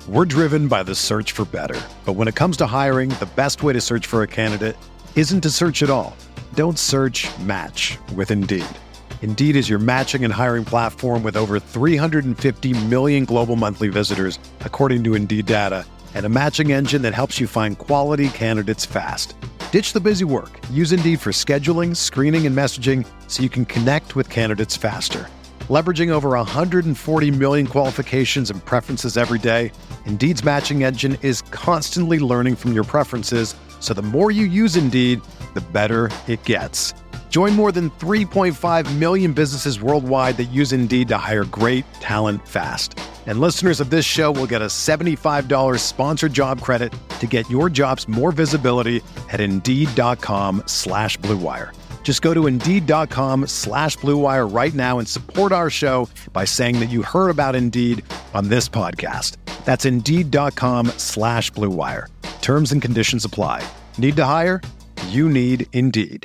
We're driven by the search for better. But when it comes to hiring, the best way to search for a candidate isn't to search at all. Don't search, match with Indeed. Indeed is your matching and hiring platform with over 350 million global monthly visitors, according to Indeed data, and a matching engine that helps you find quality candidates fast. Ditch the busy work. Use Indeed for scheduling, screening, and messaging so you can connect with candidates faster. Leveraging over 140 million qualifications and preferences every day, Indeed's matching engine is constantly learning from your preferences, so the more you use Indeed, the better it gets. Join more than 3.5 million businesses worldwide that use Indeed to hire great talent fast. And listeners of this show will get a $75 sponsored job credit to get your jobs more visibility at Indeed.com/Blue Wire. Just go to Indeed.com/Blue Wire right now and support our show by saying that you heard about Indeed on this podcast. That's Indeed.com/Blue Wire. Terms and conditions apply. Need to hire? You need Indeed.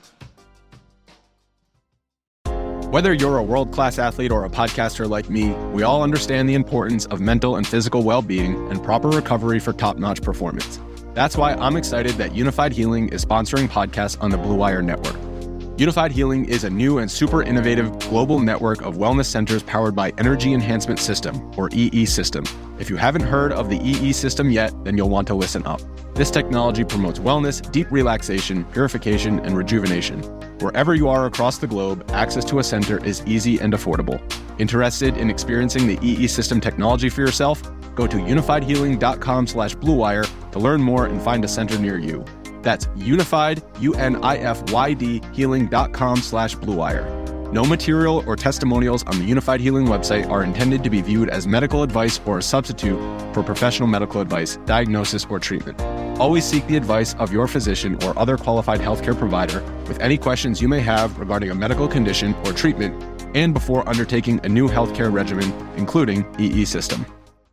Whether you're a world-class athlete or a podcaster like me, we all understand the importance of mental and physical well-being and proper recovery for top-notch performance. That's why I'm excited that Unified Healing is sponsoring podcasts on the Blue Wire Network. Unified Healing is a new and super innovative global network of wellness centers powered by Energy Enhancement System, or EE System. If you haven't heard of the EE System yet, then you'll want to listen up. This technology promotes wellness, deep relaxation, purification, and rejuvenation. Wherever you are across the globe, access to a center is easy and affordable. Interested in experiencing the EE System technology for yourself? Go to unifiedhealing.com/Blue Wire to learn more and find a center near you. That's unified, UNIFYD, healing.com/Blue Wire. No material or testimonials on the Unified Healing website are intended to be viewed as medical advice or a substitute for professional medical advice, diagnosis, or treatment. Always seek the advice of your physician or other qualified healthcare provider with any questions you may have regarding a medical condition or treatment and before undertaking a new healthcare regimen, including EE System.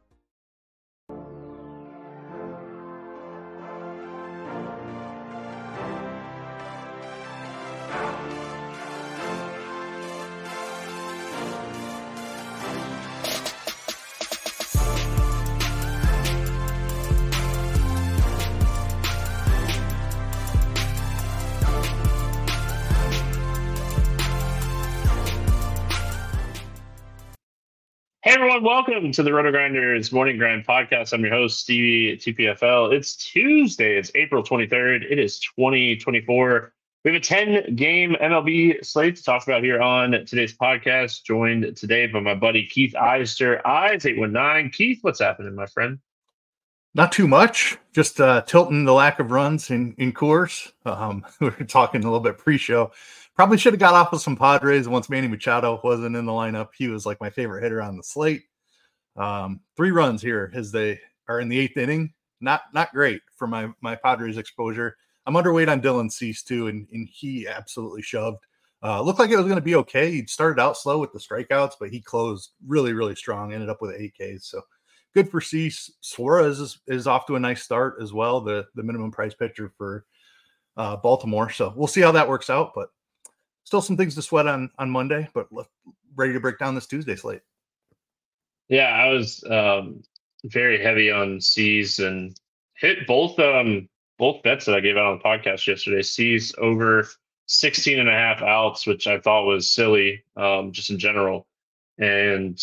Hey everyone, welcome to the Roto Grinders Morning Grind Podcast. I'm your host, Stevie at TPFL. It's Tuesday, it's April 23rd. It is 2024. We have a 10-game MLB slate to talk about here on today's podcast, joined today by my buddy Keith Eister, Eyes819. Keith, what's happening, my friend? Not too much, just tilting the lack of runs in Coors. We were talking a little bit pre-show. Probably should have got off with some Padres once Manny Machado wasn't in the lineup. He was like my favorite hitter on the slate. 3 runs here as they are in the 8th inning. Not great for my Padres exposure. I'm underweight on Dylan Cease too, and he absolutely shoved. Looked like it was going to be okay. He started out slow with the strikeouts, but he closed really, really strong. Ended up with 8 Ks. So good for Cease. Suarez is off to a nice start as well. The minimum price pitcher for Baltimore. So we'll see how that works out, but still some things to sweat on Monday, but ready to break down this Tuesday slate. Yeah, I was very heavy on Cease and hit both bets that I gave out on the podcast yesterday. Cease over 16 and a half outs, which I thought was silly just in general. And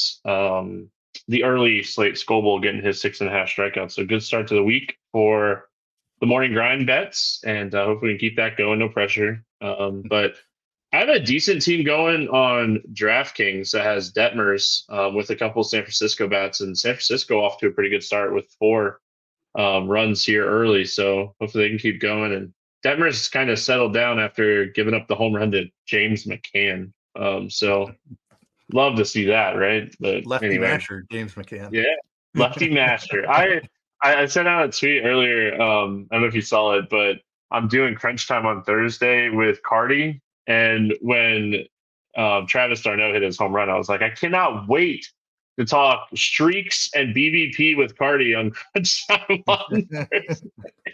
the early slate, Scoble getting his 6.5 strikeouts. So good start to the week for the morning grind bets, and hopefully we can keep that going. No pressure. But I have a decent team going on DraftKings that has Detmers with a couple of San Francisco bats, and San Francisco off to a pretty good start with 4 runs here early. So hopefully they can keep going. And Detmers kind of settled down after giving up the home run to James McCann. So love to see that, right? But lefty anyway. masher, James McCann. Yeah, lefty masher. I sent out a tweet earlier. I don't know if you saw it, but I'm doing crunch time on Thursday with Cardi. And when Travis d'Arnaud hit his home run, I was like, I cannot wait to talk streaks and BVP with Cardi on crunch time on Thursday.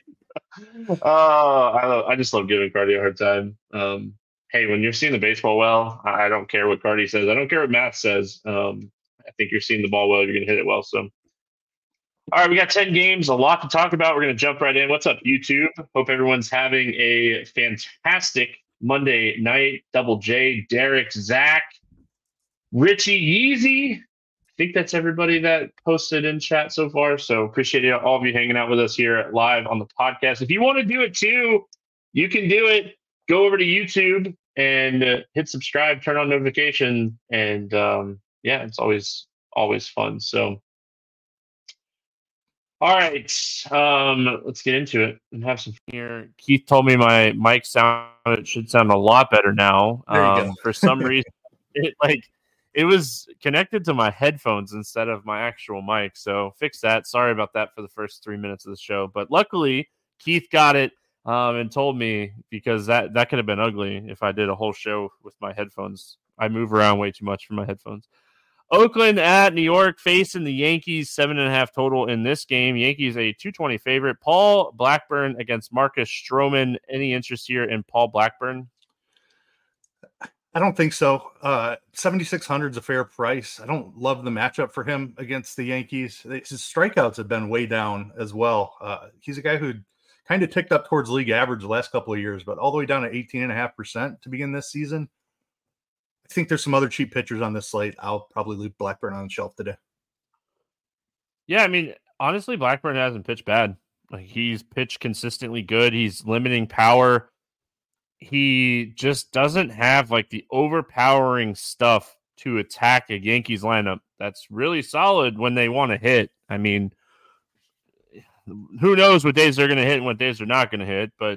I just love giving Cardi a hard time. Hey, when you're seeing the baseball well, I don't care what Cardi says. I don't care what Matt says. I think you're seeing the ball well. You're going to hit it well. So All right, we got 10 games, a lot to talk about. We're going to jump right in. What's up, YouTube? Hope everyone's having a fantastic Monday night. Double J, Derek, Zach, Richie, Yeezy. I think that's everybody that posted in chat so far. So appreciate all of you hanging out with us here live on the podcast. If you want to do it too, you can do it. Go over to YouTube and hit subscribe, turn on notification, and it's always fun. So. All right, let's get into it and have some here. Keith told me my mic should sound a lot better now. There you go. For some reason, it was connected to my headphones instead of my actual mic. So fix that. Sorry about that for the first 3 minutes of the show. But luckily, Keith got it and told me, because that could have been ugly if I did a whole show with my headphones. I move around way too much for my headphones. Oakland at New York facing the Yankees, 7.5 total in this game. Yankees a 220 favorite. Paul Blackburn against Marcus Stroman. Any interest here in Paul Blackburn? I don't think so. 7,600 is a fair price. I don't love the matchup for him against the Yankees. His strikeouts have been way down as well. He's a guy who kind of ticked up towards league average the last couple of years, but all the way down to 18.5% to begin this season. I think there's some other cheap pitchers on this slate. I'll probably leave Blackburn on the shelf today. Yeah, I mean, honestly, Blackburn hasn't pitched bad. Like, he's pitched consistently good. He's limiting power. He just doesn't have like the overpowering stuff to attack a Yankees lineup that's really solid when they want to hit. I mean, who knows what days they're going to hit and what days they're not going to hit. But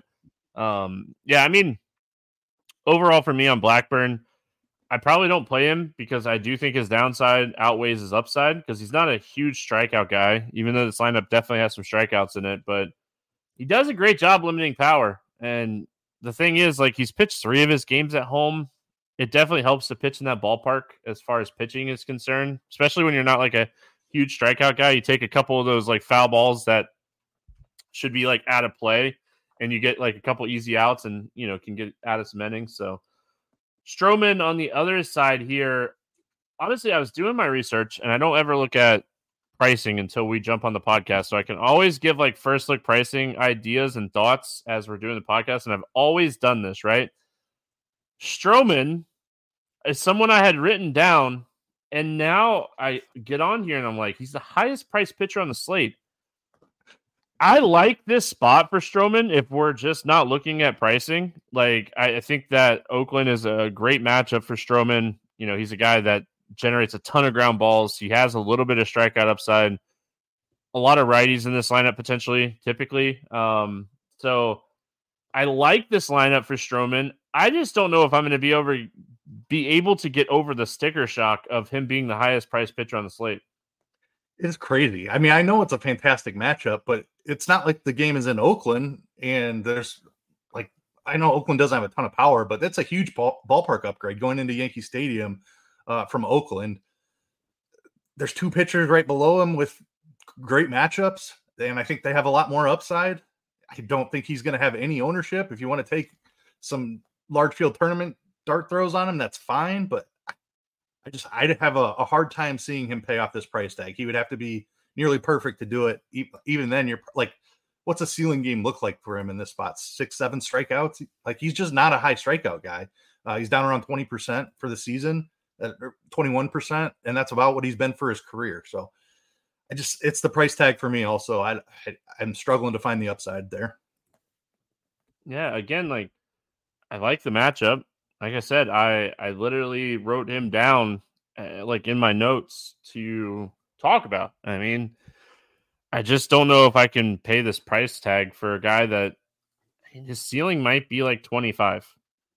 I mean, overall for me on Blackburn, I probably don't play him because I do think his downside outweighs his upside, because he's not a huge strikeout guy, even though this lineup definitely has some strikeouts in it. But he does a great job limiting power. And the thing is, like, he's pitched 3 of his games at home. It definitely helps to pitch in that ballpark as far as pitching is concerned, especially when you're not like a huge strikeout guy. You take a couple of those like foul balls that should be like out of play, and you get like a couple easy outs and, can get out of some innings. So Stroman on the other side here, honestly, I was doing my research, and I don't ever look at pricing until we jump on the podcast. So I can always give like first look pricing ideas and thoughts as we're doing the podcast. And I've always done this, right? Stroman is someone I had written down, and now I get on here and I'm like, he's the highest priced pitcher on the slate. I like this spot for Stroman if we're just not looking at pricing. Like, I think that Oakland is a great matchup for Stroman. He's a guy that generates a ton of ground balls. He has a little bit of strikeout upside. A lot of righties in this lineup potentially, typically. So I like this lineup for Stroman. I just don't know if I'm going to be able to get over the sticker shock of him being the highest priced pitcher on the slate. It's crazy. I mean, I know it's a fantastic matchup, but it's not like the game is in Oakland and there's like, I know Oakland doesn't have a ton of power, but that's a huge ballpark upgrade going into Yankee Stadium from Oakland. There's 2 pitchers right below him with great matchups, and I think they have a lot more upside. I don't think he's going to have any ownership. If you want to take some large field tournament dart throws on him, that's fine, but I'd have a hard time seeing him pay off this price tag. He would have to be nearly perfect to do it. Even then, you're like, what's a ceiling game look like for him in this spot? 6-7 strikeouts? Like, he's just not a high strikeout guy. He's down around 20% for the season, 21%, and that's about what he's been for his career. So it's the price tag for me also. I'm struggling to find the upside there. Yeah, again, like, I like the matchup. Like I said, I literally wrote him down like in my notes to talk about. I mean, I just don't know if I can pay this price tag for a guy that his ceiling might be like 25.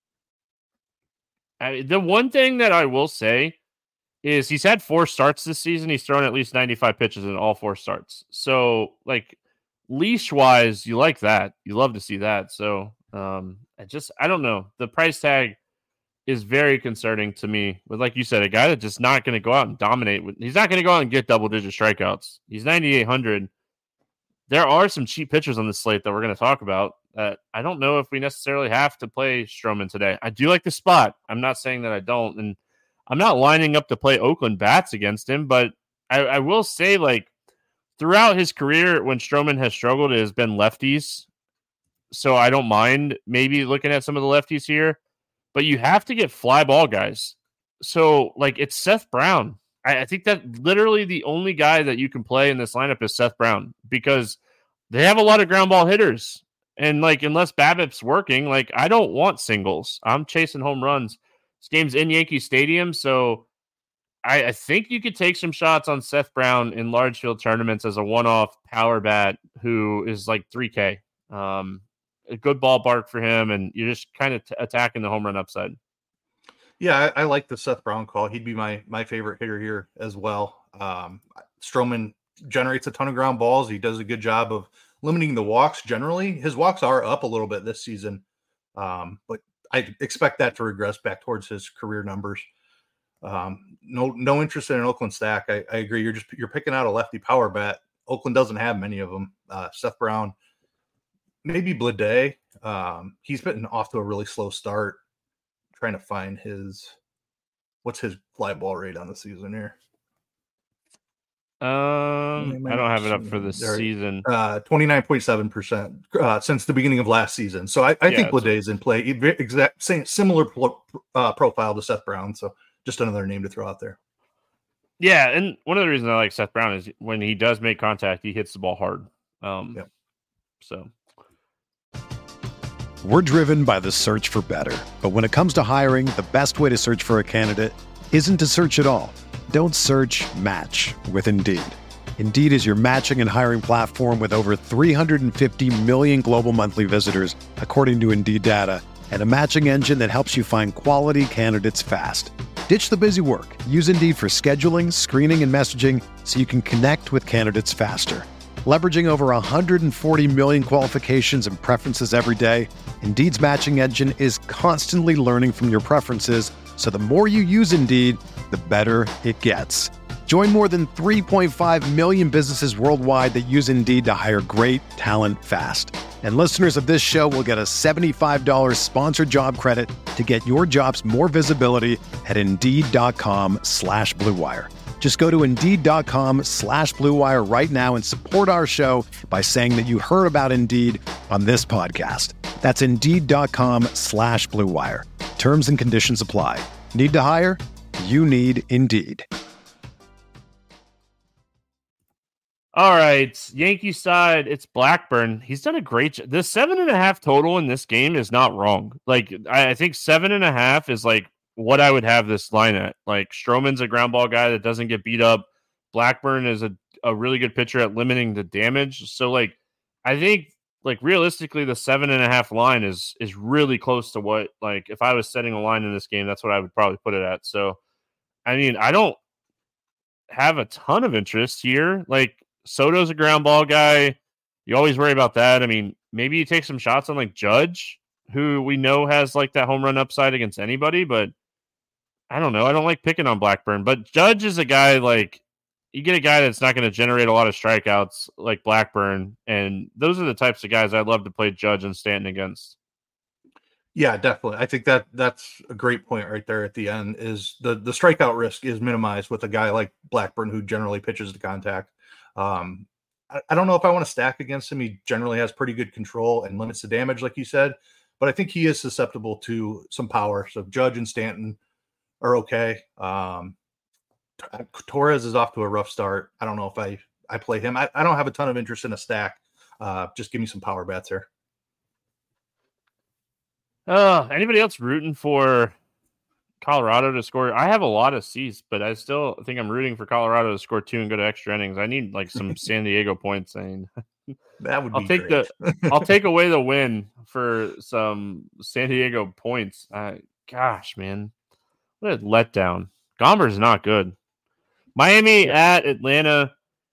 The one thing that I will say is he's had 4 starts this season. He's thrown at least 95 pitches in all 4 starts. So, like, leash-wise, you like that. You love to see that. So, I don't know. The price tag is very concerning to me. With, like you said, a guy that's just not going to go out and dominate. He's not going to go out and get double-digit strikeouts. He's 9,800. There are some cheap pitchers on the slate that we're going to talk about that I don't know if we necessarily have to play Stroman today. I do like the spot. I'm not saying that I don't, and I'm not lining up to play Oakland bats against him, but I will say, like, throughout his career, when Stroman has struggled, it has been lefties. So I don't mind maybe looking at some of the lefties here, but you have to get fly ball guys. So like it's Seth Brown. I think that literally the only guy that you can play in this lineup is Seth Brown because they have a lot of ground ball hitters. And like, unless BABIP's working, like I don't want singles. I'm chasing home runs. This game's in Yankee Stadium. So I think you could take some shots on Seth Brown in large field tournaments as a one-off power bat who is like 3K. A good ballpark for him. And you're just kind of attacking the home run upside. Yeah, I like the Seth Brown call. He'd be my favorite hitter here as well. Stroman generates a ton of ground balls. He does a good job of limiting the walks generally. His walks are up a little bit this season, but I expect that to regress back towards his career numbers. No interest in an Oakland stack. I agree. You're picking out a lefty power bat. Oakland doesn't have many of them. Seth Brown, maybe Bleday. He's been off to a really slow start. Trying to find what's his fly ball rate on the season here. I don't have it up for the season. 29.7% since the beginning of last season. So I think Bleday's in play. Similar profile to Seth Brown. So just another name to throw out there. Yeah, and one of the reasons I like Seth Brown is when he does make contact, he hits the ball hard. So. We're driven by the search for better. But when it comes to hiring, the best way to search for a candidate isn't to search at all. Don't search, match with Indeed. Indeed is your matching and hiring platform with over 350 million global monthly visitors, according to Indeed data, and a matching engine that helps you find quality candidates fast. Ditch the busy work. Use Indeed for scheduling, screening, and messaging so you can connect with candidates faster. Leveraging over 140 million qualifications and preferences every day, Indeed's matching engine is constantly learning from your preferences, so the more you use Indeed, the better it gets. Join more than 3.5 million businesses worldwide that use Indeed to hire great talent fast. And listeners of this show will get a $75 sponsored job credit to get your jobs more visibility at Indeed.com/Blue Wire. Just go to Indeed.com/Blue Wire right now and support our show by saying that you heard about Indeed on this podcast. That's Indeed.com/Blue Wire. Terms and conditions apply. Need to hire? You need Indeed. All right, Yankee side, it's Blackburn. He's done a great job. The 7.5 total in this game is not wrong. Like, I think 7.5 is like what I would have this line at. Like, Stroman's a ground ball guy that doesn't get beat up. Blackburn is a really good pitcher at limiting the damage. So, like, I think, like, realistically, the 7.5 line is really close to what, like, if I was setting a line in this game, that's what I would probably put it at. So, I mean, I don't have a ton of interest here. Like, Soto's a ground ball guy. You always worry about that. I mean, maybe you take some shots on like Judge, who we know has like that home run upside against anybody, but I don't know. I don't like picking on Blackburn, but Judge is a guy like you get a guy that's not going to generate a lot of strikeouts like Blackburn. And those are the types of guys I'd love to play Judge and Stanton against. Yeah, definitely. I think that's a great point right there at the end is the strikeout risk is minimized with a guy like Blackburn who generally pitches to contact. I don't know if I want to stack against him. He generally has pretty good control and limits the damage, like you said, but I think he is susceptible to some power. So Judge and Stanton are okay. Torres is off to a rough start. I don't know if I play him. I don't have a ton of interest in a stack. Just give me some power bats here. Anybody else rooting for Colorado to score? I have a lot of C's, but I still think I'm rooting for Colorado to score 2 and go to extra innings. I need like some San Diego points. I mean, that would be great. I'll take away the win for some San Diego points. Gosh, man, what a letdown. Gomber's not good. Miami at Atlanta,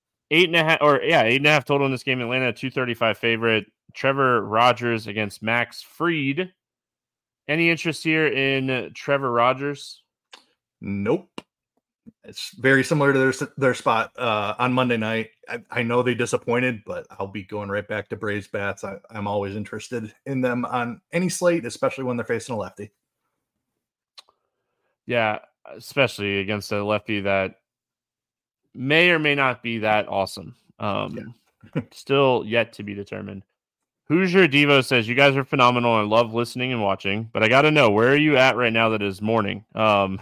8.5 total in this game. Atlanta 235 favorite. Trevor Rogers against Max Fried. Any interest here in Trevor Rogers? Nope. It's very similar to their spot on Monday night. I know they disappointed, but I'll be going right back to Braves bats. I'm always interested in them on any slate, especially when they're facing a lefty. Yeah, especially against a lefty that may or may not be that awesome. Still yet to be determined. Hoosier Devo says, you guys are phenomenal. I love listening and watching, but I got to know, where are you at right now that is morning? So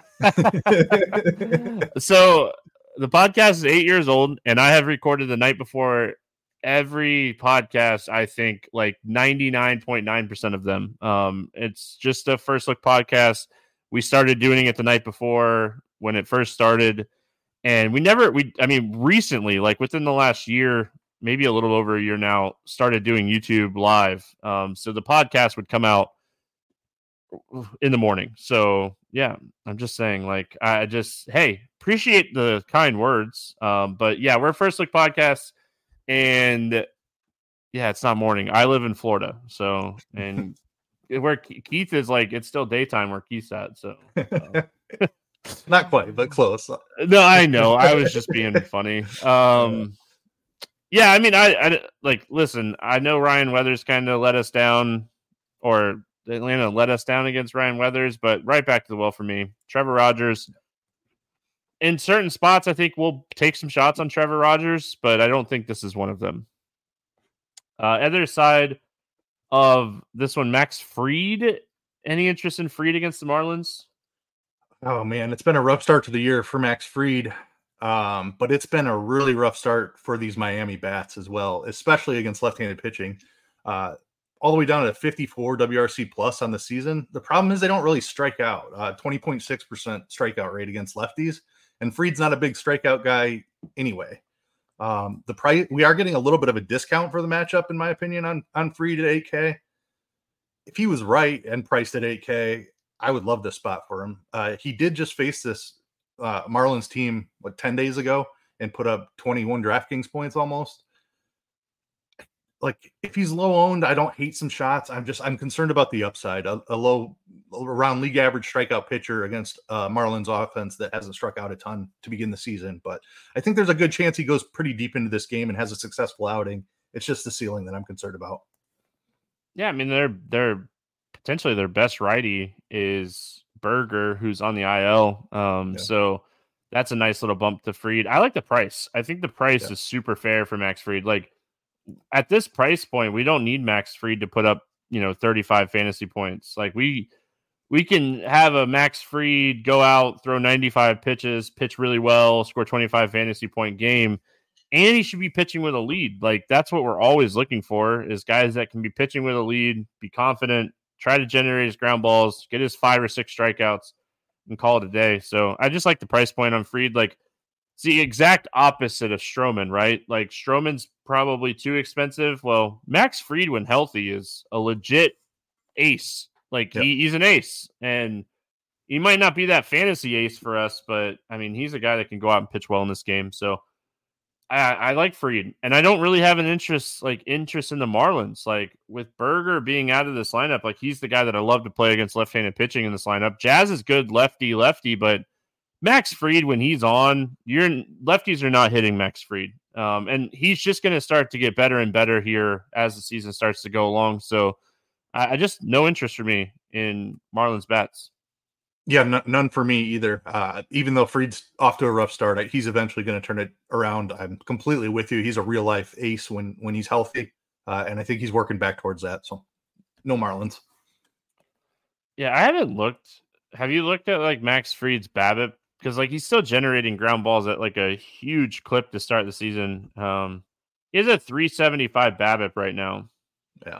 the podcast is 8 years old, and I have recorded the night before every podcast. I think like 99.9% of them. It's just a First Look podcast. We started doing it the night before when it first started, and recently, like within the last year, maybe a little over a year now, started doing YouTube live. So the podcast would come out in the morning. So yeah, I'm just saying, like, appreciate the kind words. But yeah, we're First Look Podcast, and yeah, it's not morning. I live in Florida. So, and where Keith is, like, it's still daytime where Keith's at. So not quite, but close. No, I know. I was just being funny. Yeah, I mean, I like, listen, I know Ryan Weathers kind of let us down, or Atlanta let us down against Ryan Weathers, but right back to the well for me. Trevor Rogers, in certain spots, I think we'll take some shots on Trevor Rogers, but I don't think this is one of them. Other side of this one, Max Fried. Any interest in Fried against the Marlins? Oh, man, it's been a rough start to the year for Max Fried. But it's been a really rough start for these Miami bats as well, especially against left-handed pitching. All the way down to 54 WRC plus on the season. The problem is they don't really strike out. 20.6% strikeout rate against lefties, and Fried's not a big strikeout guy anyway. The price, we are getting a little bit of a discount for the matchup, in my opinion, on Fried at 8K. If he was right and priced at 8K, I would love this spot for him. He did just face this Marlins team 10 days ago and put up 21 DraftKings points almost. Like, if he's low owned, I don't hate some shots. I'm concerned about the upside. A low, around league average strikeout pitcher against Marlins offense that hasn't struck out a ton to begin the season. But I think there's a good chance he goes pretty deep into this game and has a successful outing. It's just the ceiling that I'm concerned about. Yeah, I mean, they're potentially their best righty is Berger, who's on the IL. So that's a nice little bump to Fried. I like the price. I think the price is super fair for Max Fried. Like, at this price point, we don't need Max Fried to put up, 35 fantasy points. Like, we can have a Max Fried go out, throw 95 pitches, pitch really well, score 25 fantasy point game, and he should be pitching with a lead. Like, that's what we're always looking for, is guys that can be pitching with a lead, be confident, try to generate his ground balls, get his 5 or 6 strikeouts, and call it a day. So I just like the price point on Fried. Like, it's the exact opposite of Stroman, right? Like, Stroman's probably too expensive. Well, Max Fried, when healthy, is a legit ace. Like, he's an ace. And he might not be that fantasy ace for us, but, I mean, he's a guy that can go out and pitch well in this game. So I like Fried. And I don't really have an interest in the Marlins. Like, with Berger being out of this lineup, like, he's the guy that I love to play against left-handed pitching in this lineup. Jazz is good lefty, but Max Fried, when he's on, lefties are not hitting Max Fried. And he's just going to start to get better and better here as the season starts to go along. So I just, no interest for me in Marlins bats. Yeah, none for me either. Even though Fried's off to a rough start, he's eventually going to turn it around. I'm completely with you. He's a real life ace when he's healthy. And I think he's working back towards that. So no Marlins. Yeah, I haven't looked. Have you looked at, like, Max Fried's BABIP? Because, like, he's still generating ground balls at, like, a huge clip to start the season. He has a 375 BABIP right now. Yeah.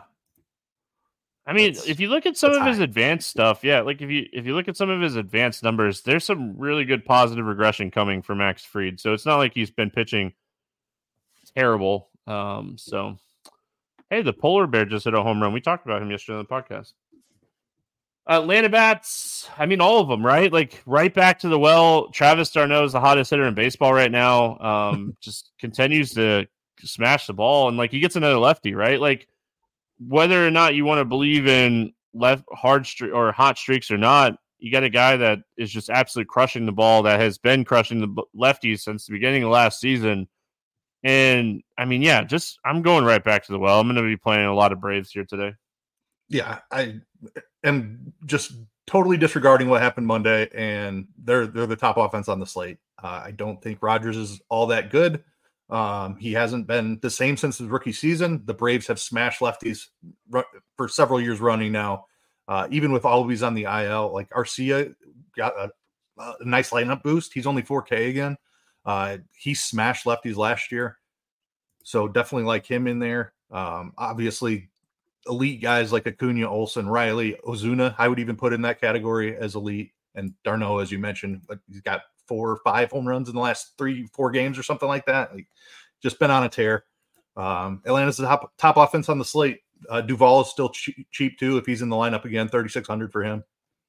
I mean, if you look at some of his advanced stuff, like, if you look at some of his advanced numbers, there's some really good positive regression coming for Max Fried. So it's not like he's been pitching terrible. So, hey, the polar bear just hit a home run. We talked about him yesterday on the podcast. Atlanta bats, I mean, all of them, right? Like, right back to the well. Travis d'Arnaud is the hottest hitter in baseball right now. Just continues to smash the ball, and, like, he gets another lefty, right? Like, whether or not you want to believe in hot streaks or not, you got a guy that is just absolutely crushing the ball, that has been crushing the lefties since the beginning of last season. And I mean, yeah, I'm going right back to the well. I'm going to be playing a lot of Braves here today. Yeah, I am just totally disregarding what happened Monday, and they're the top offense on the slate. I don't think Rogers is all that good. He hasn't been the same since his rookie season. The Braves have smashed lefties for several years running now. Even with Albies on the IL, like Arcia got a nice lineup boost. He's only 4K again. He smashed lefties last year. So definitely like him in there. Obviously, elite guys like Acuna, Olsen, Riley, Ozuna, I would even put in that category as elite. And d'Arnaud, as you mentioned, he's got 4 or 5 home runs in the last 3-4 games or something like that. Like, just been on a tear. Atlanta's the top offense on the slate. Duvall is still cheap too. If he's in the lineup again, 3,600 for him.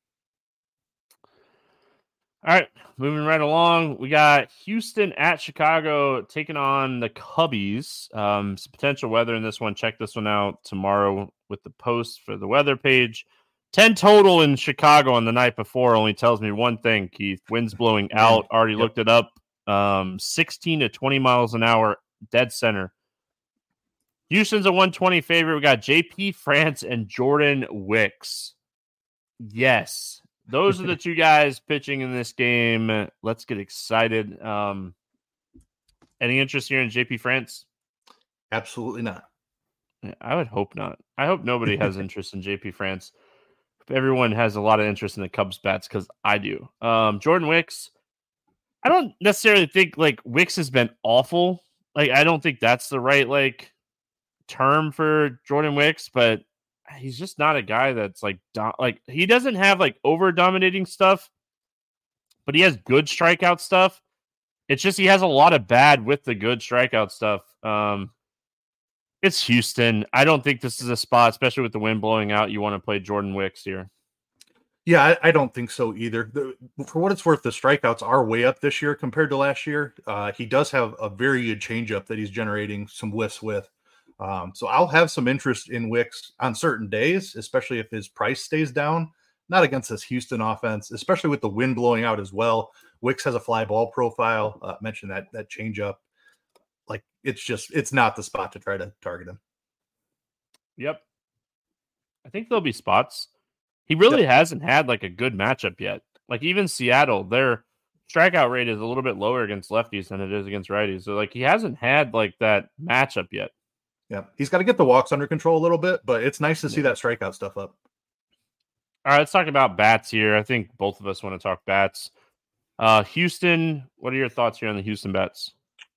All right, moving right along. We got Houston at Chicago taking on the Cubbies. Some potential weather in this one. Check this one out tomorrow with the post for the weather page. 10 total in Chicago on the night before only tells me one thing, Keith. Winds blowing out. Already looked it up. 16 to 20 miles an hour, dead center. Houston's a 120 favorite. We got JP France and Jordan Wicks. Yes. Those are the two guys pitching in this game. Let's get excited. Any interest here in JP France? Absolutely not. I would hope not. I hope nobody has interest in JP France. Everyone has a lot of interest in the Cubs bats because I do. Jordan Wicks, I don't necessarily think like Wicks has been awful. Like I don't think that's the right like term for Jordan Wicks, but he's just not a guy that's like he doesn't have like over dominating stuff, but he has good strikeout stuff. It's just he has a lot of bad with the good strikeout stuff. It's Houston. I don't think this is a spot, especially with the wind blowing out, you want to play Jordan Wicks here. Yeah, I don't think so either. For what it's worth, the strikeouts are way up this year compared to last year. He does have a very good changeup that he's generating some whiffs with. So I'll have some interest in Wicks on certain days, especially if his price stays down. Not against this Houston offense, especially with the wind blowing out as well. Wicks has a fly ball profile. Mentioned that changeup. Like it's not the spot to try to target him. Yep. I think there'll be spots. He really hasn't had like a good matchup yet. Like even Seattle, their strikeout rate is a little bit lower against lefties than it is against righties. So like he hasn't had like that matchup yet. Yeah. He's got to get the walks under control a little bit, but it's nice to see that strikeout stuff up. All right, let's talk about bats here. I think both of us want to talk bats. Houston, what are your thoughts here on the Houston bats?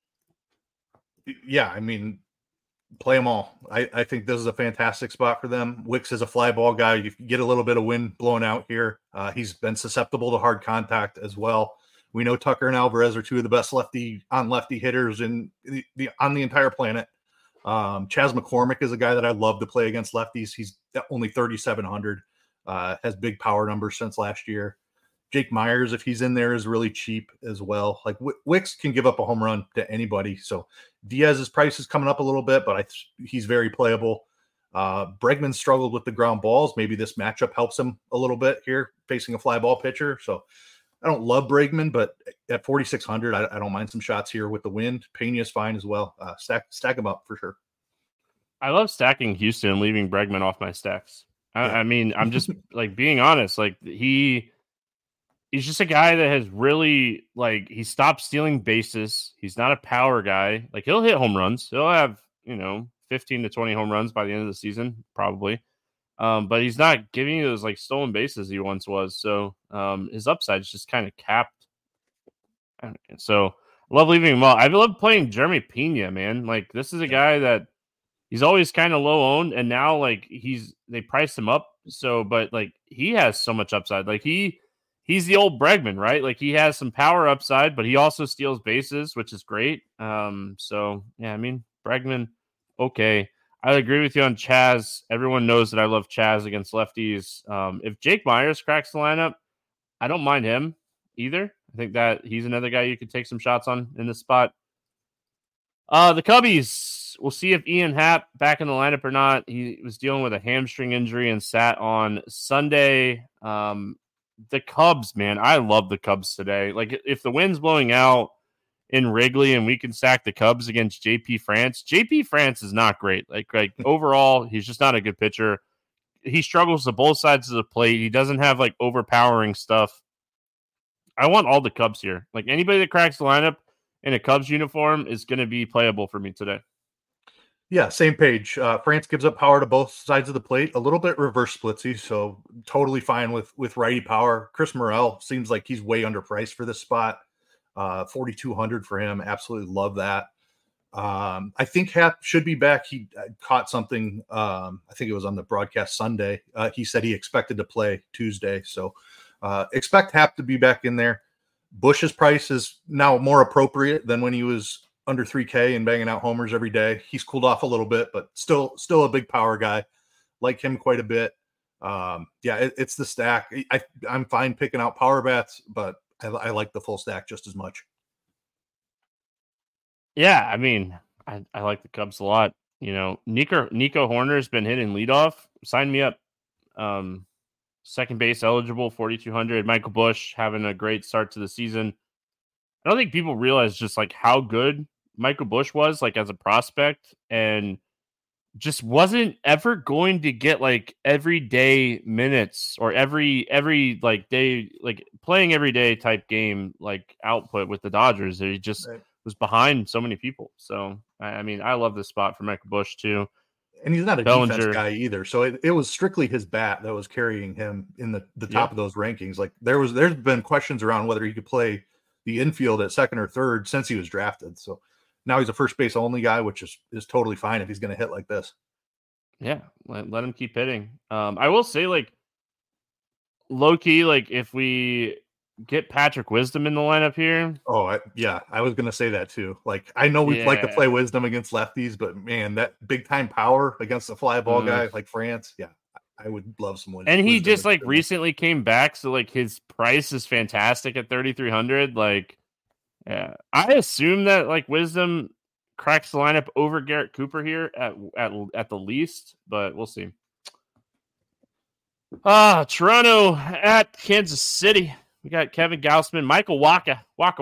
Yeah, I mean, play them all. I think this is a fantastic spot for them. Wicks is a fly ball guy. You get a little bit of wind blowing out here. He's been susceptible to hard contact as well. We know Tucker and Alvarez are two of the best lefty hitters on the entire planet. Chas McCormick is a guy that I love to play against lefties. He's only 3,700. Has big power numbers since last year. Jake Myers, if he's in there, is really cheap as well. Like Wicks can give up a home run to anybody. So Diaz's price is coming up a little bit, but he's very playable. Bregman struggled with the ground balls. Maybe this matchup helps him a little bit here, facing a fly ball pitcher. So I don't love Bregman, but at 4,600, I don't mind some shots here with the wind. Pena is fine as well. Stack him up for sure. I love stacking Houston and leaving Bregman off my stacks. I mean, I'm just like being honest. Like he's just a guy that has really like he stopped stealing bases. He's not a power guy. Like he'll hit home runs. He'll have 15 to 20 home runs by the end of the season probably. But he's not giving you those like stolen bases he once was. So his upside is just kind of capped. So I love leaving him out. I love playing Jeremy Pena, man. Like this is a guy that he's always kind of low owned, and now like they priced him up. So, but like he has so much upside. Like he's the old Bregman, right? Like he has some power upside, but he also steals bases, which is great. So yeah, I mean Bregman, okay. I agree with you on Chas. Everyone knows that I love Chas against lefties. If Jake Myers cracks the lineup, I don't mind him either. I think that he's another guy you could take some shots on in this spot. The Cubbies, we'll see if Ian Happ back in the lineup or not. He was dealing with a hamstring injury and sat on Sunday. The Cubs, man, I love the Cubs today. Like if the wind's blowing out in Wrigley and we can stack the Cubs against JP France. JP France is not great. Like overall, he's just not a good pitcher. He struggles to both sides of the plate. He doesn't have like overpowering stuff. I want all the Cubs here. Like anybody that cracks the lineup in a Cubs uniform is going to be playable for me today. Yeah, same page. France gives up power to both sides of the plate, a little bit reverse splitsy, so totally fine with righty power. Chris Morel seems like he's way underpriced for this spot. 4,200 for him. Absolutely love that. I think Happ should be back. He caught something. I think it was on the broadcast Sunday. He said he expected to play Tuesday, so expect Happ to be back in there. Bush's price is now more appropriate than when he was under 3K and banging out homers every day. He's cooled off a little bit, but still a big power guy. Like him quite a bit. It's the stack. I'm fine picking out power bats, but I like the full stack just as much. Yeah, I mean, I like the Cubs a lot. You know, Nico Horner's been hitting leadoff. Sign me up. Second base eligible, 4,200. Michael Busch having a great start to the season. I don't think people realize just like how good Michael Busch was like as a prospect, and just wasn't ever going to get like everyday minutes or every like day, like playing every day type game, like output with the Dodgers. He just was behind so many people. So, I mean, I love this spot for Michael Busch too. And he's not a defense guy either. So it was strictly his bat that was carrying him in the top of those rankings. Like there's been questions around whether he could play the infield at second or third since he was drafted. So now he's a first base only guy, which is totally fine if he's going to hit like this. Yeah. Let him keep hitting. I will say, like, low key, like if we get Patrick Wisdom in the lineup here. Oh, I was going to say that too. Like, I know we like to play Wisdom against lefties, but man, that big time power against a fly ball guy like France. Yeah, I would love some Wisdom. And he just like recently came back. So like his price is fantastic at 3,300. Like, yeah, I assume that like Wisdom cracks the lineup over Garrett Cooper here at the least, but we'll see. Toronto at Kansas City. We got Kevin Gausman, Michael Waka.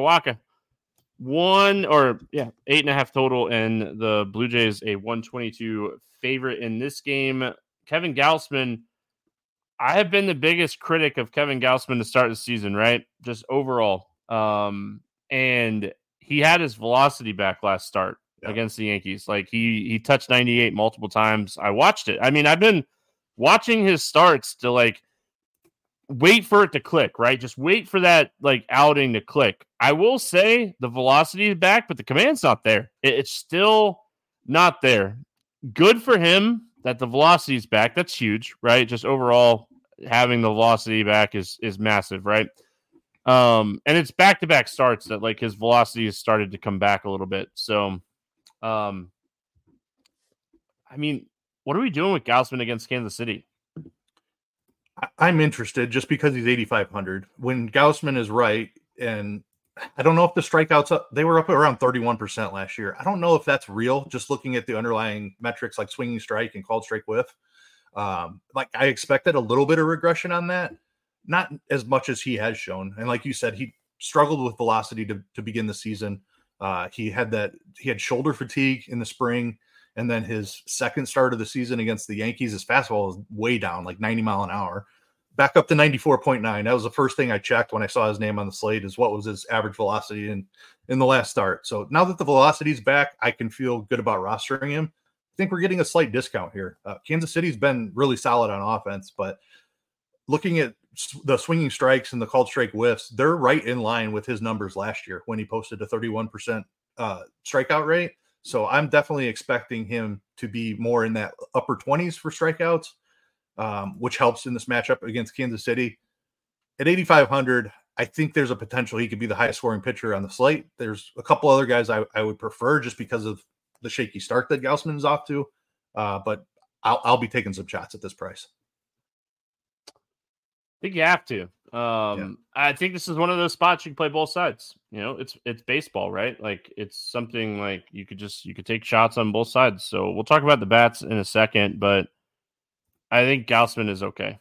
8.5 total, and the Blue Jays a 122 favorite in this game. Kevin Gausman, I have been the biggest critic of Kevin Gausman to start the season, right? Just overall. And he had his velocity back last start against the Yankees. Like he touched 98 multiple times. I watched it. I mean, I've been watching his starts to like wait for it to click, right? Just wait for that like outing to click. I will say the velocity is back, but the command's not there. It's still not there. Good for him that the velocity is back. That's huge, right? Just overall having the velocity back is massive, right? And it's back-to-back starts that like his velocity has started to come back a little bit. So, I mean, what are we doing with Gausman against Kansas City? I'm interested just because he's 8,500. When Gausman is right, and I don't know if the strikeouts they were up around 31% last year. I don't know if that's real. Just looking at the underlying metrics like swinging strike and called strike whiff, like I expected a little bit of regression on that, not as much as he has shown. And like you said, he struggled with velocity to begin the season. He had shoulder fatigue in the spring. And then his second start of the season against the Yankees, his fastball was way down, like 90 mile an hour, back up to 94.9. That was the first thing I checked when I saw his name on the slate is what was his average velocity in the last start. So now that the velocity's back, I can feel good about rostering him. I think we're getting a slight discount here. Kansas City's been really solid on offense, but looking at the swinging strikes and the called strike whiffs, they're right in line with his numbers last year when he posted a 31% strikeout rate. So I'm definitely expecting him to be more in that upper 20s for strikeouts, which helps in this matchup against Kansas City. At 8,500, I think there's a potential he could be the highest scoring pitcher on the slate. There's a couple other guys I would prefer just because of the shaky start that Gausman is off to, but I'll be taking some shots at this price. I think you have to. I think this is one of those spots you can play both sides. You know, it's baseball, right? Like it's something like you could take shots on both sides. So we'll talk about the bats in a second, but I think Gausman is okay.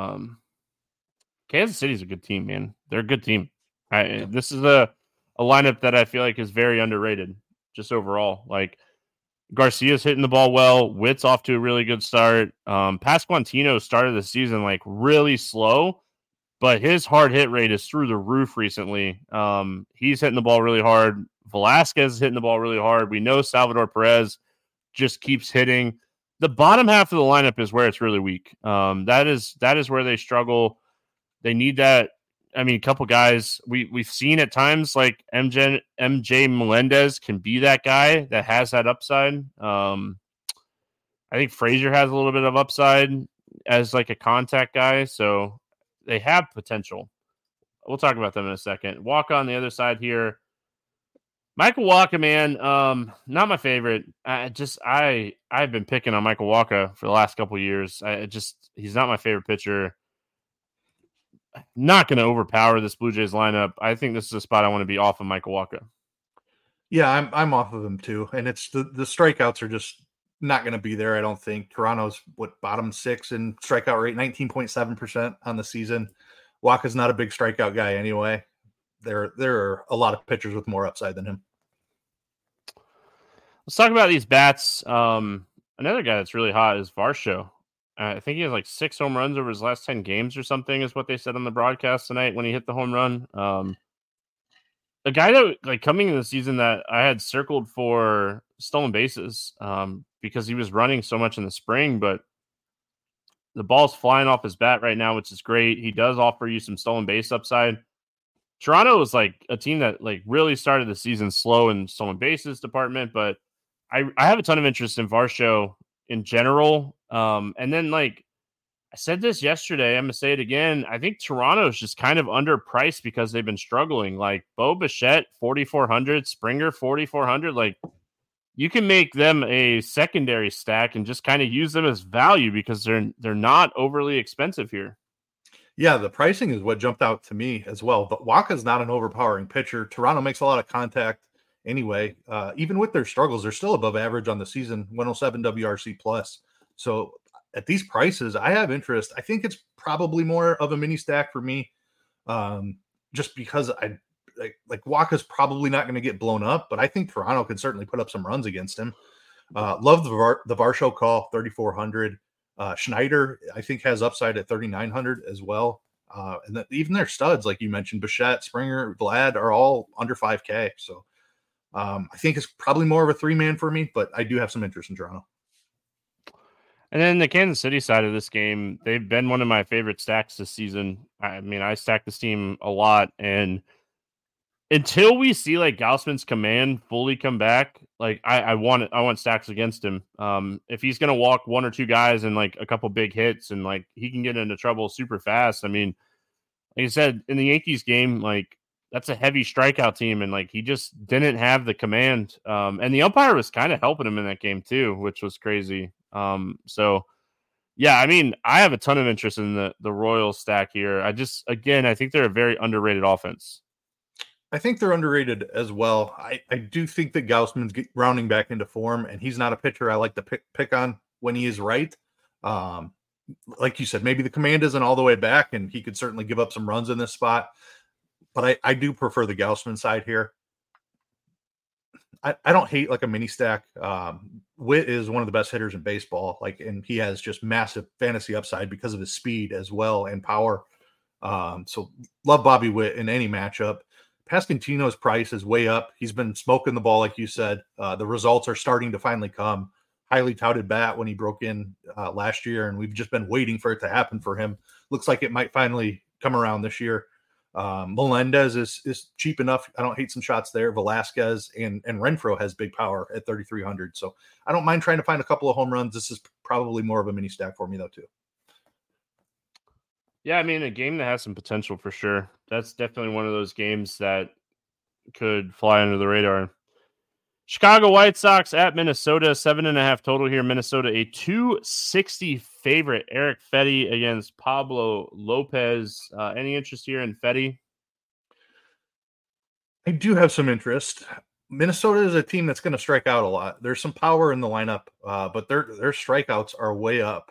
Kansas City's a good team, man. They're a good team. This is a lineup that I feel like is very underrated just overall. Like Garcia's hitting the ball well. Witt's off to a really good start. Pasquantino started the season like really slow. but his hard hit rate is through the roof recently. He's hitting the ball really hard. Velasquez is hitting the ball really hard. We know Salvador Perez just keeps hitting. The bottom half of the lineup is where it's really weak. That is where they struggle. They need that. I mean, a couple guys we've seen at times like MJ Melendez can be that guy that has that upside. I think Frazier has a little bit of upside as like a contact guy, so they have potential. We'll talk about them in a second. Wacha on the other side here. Michael Wacha, man, not my favorite. I've been picking on Michael Wacha for the last couple of years. He's not my favorite pitcher. Not going to overpower this Blue Jays lineup. I think this is a spot I want to be off of Michael Wacha. Yeah, I'm off of him too, and it's the strikeouts are just not going to be there. I don't think. Toronto's bottom 6 in strikeout rate, 19.7% on the season. Wacha's not a big strikeout guy anyway. There are a lot of pitchers with more upside than him. Let's talk about these bats. Another guy that's really hot is Varsho. I think he has like 6 home runs over his last 10 games or something is what they said on the broadcast tonight when he hit the home run. A guy that like coming in the season that I had circled for stolen bases because he was running so much in the spring, but the ball's flying off his bat right now, which is great. He does offer you some stolen base upside. Toronto is like a team that like really started the season slow in stolen bases department, but I have a ton of interest in Varsho in general. And then like I said this yesterday, I'm going to say it again. I think Toronto is just kind of underpriced because they've been struggling. Like Bo Bichette, 4,400, Springer, 4,400. Like you can make them a secondary stack and just kind of use them as value because they're not overly expensive here. Yeah, the pricing is what jumped out to me as well. But Wacha's not an overpowering pitcher. Toronto makes a lot of contact anyway. Even with their struggles, they're still above average on the season, 107 WRC plus. So at these prices, I have interest. I think it's probably more of a mini stack for me, just because I like Wacha's probably not going to get blown up, but I think Toronto can certainly put up some runs against him. Love the Varsho call, 3,400. Schneider, I think, has upside at 3,900 as well. And even their studs, like you mentioned, Bichette, Springer, Vlad are all under 5K. So I think it's probably more of a 3-man for me, but I do have some interest in Toronto. And then the Kansas City side of this game, they've been one of my favorite stacks this season. I mean, I stack this team a lot, and until we see like Gausman's command fully come back, like I want stacks against him. If he's gonna walk 1 or 2 guys and like a couple big hits and like he can get into trouble super fast. I mean, like I said, in the Yankees game, like that's a heavy strikeout team, and like he just didn't have the command. And the umpire was kind of helping him in that game too, which was crazy. So yeah, I mean, I have a ton of interest in the Royals stack here. I think they're a very underrated offense. I think they're underrated as well. I do think that Gausman's rounding back into form, and he's not a pitcher I like to pick on when he is right. Like you said, maybe the command isn't all the way back, and he could certainly give up some runs in this spot. But I do prefer the Gausman side here. I don't hate like a mini stack. Witt is one of the best hitters in baseball, and he has just massive fantasy upside because of his speed as well and power. So love Bobby Witt in any matchup. Pasquantino's price is way up. He's been smoking the ball, like you said. The results are starting to finally come. Highly touted bat when he broke in last year, and we've just been waiting for it to happen for him. Looks like it might finally come around this year. Melendez is cheap enough. I don't hate some shots there. Velasquez and Renfroe has big power at 3,300. So I don't mind trying to find a couple of home runs. This is probably more of a mini stack for me, though, too. Yeah, I mean, a game that has some potential for sure. That's definitely one of those games that could fly under the radar. Chicago White Sox at Minnesota, 7.5 total here. Minnesota, a 260 favorite. Erick Fedde against Pablo Lopez. Any interest here in Fedde? I do have some interest. Minnesota is a team that's going to strike out a lot. There's some power in the lineup, but their strikeouts are way up.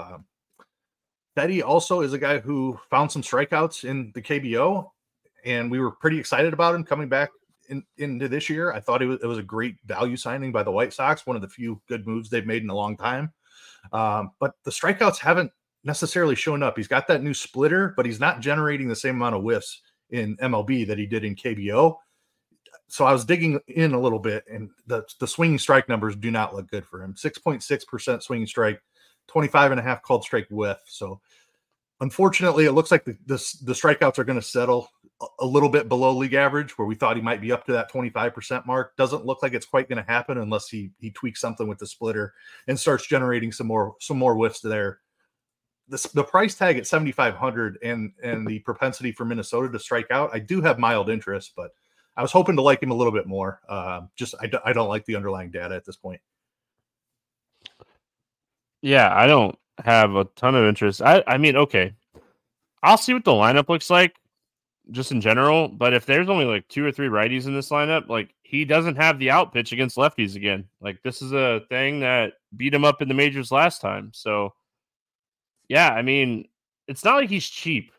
Fedde also is a guy who found some strikeouts in the KBO, and we were pretty excited about him coming back into this year. I thought it was a great value signing by the White Sox, one of the few good moves they've made in a long time. But the strikeouts haven't necessarily showing up. He's got that new splitter, but he's not generating the same amount of whiffs in MLB that he did in KBO. So I was digging in a little bit, and the swinging strike numbers do not look good for him. 6.6% swinging strike, 25.5 called strike whiff. So unfortunately, it looks like the strikeouts are going to settle a little bit below league average, where we thought he might be up to that 25% mark. Doesn't look like it's quite going to happen unless he tweaks something with the splitter and starts generating some more whiffs there. The price tag at 7,500 and the propensity for Minnesota to strike out, I do have mild interest, but I was hoping to like him a little bit more. I don't like the underlying data at this point. Yeah, I don't have a ton of interest. I mean, okay, I'll see what the lineup looks like just in general, but if there's only like 2 or 3 righties in this lineup, like he doesn't have the out pitch against lefties again. Like this is a thing that beat him up in the majors last time. So yeah, I mean, it's not like he's cheap.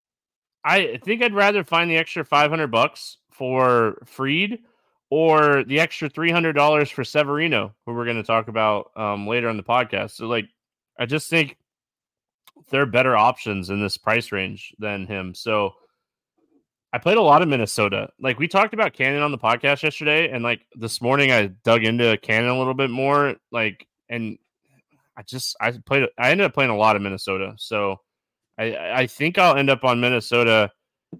I think I'd rather find the extra $500 for Fried or the extra $300 for Severino, who we're going to talk about later on the podcast. So like, I just think there are better options in this price range than him. So I played a lot of Minnesota. Like we talked about Cannon on the podcast yesterday, and like this morning I dug into Cannon a little bit more. Like, and I ended up playing a lot of Minnesota. So I think I'll end up on Minnesota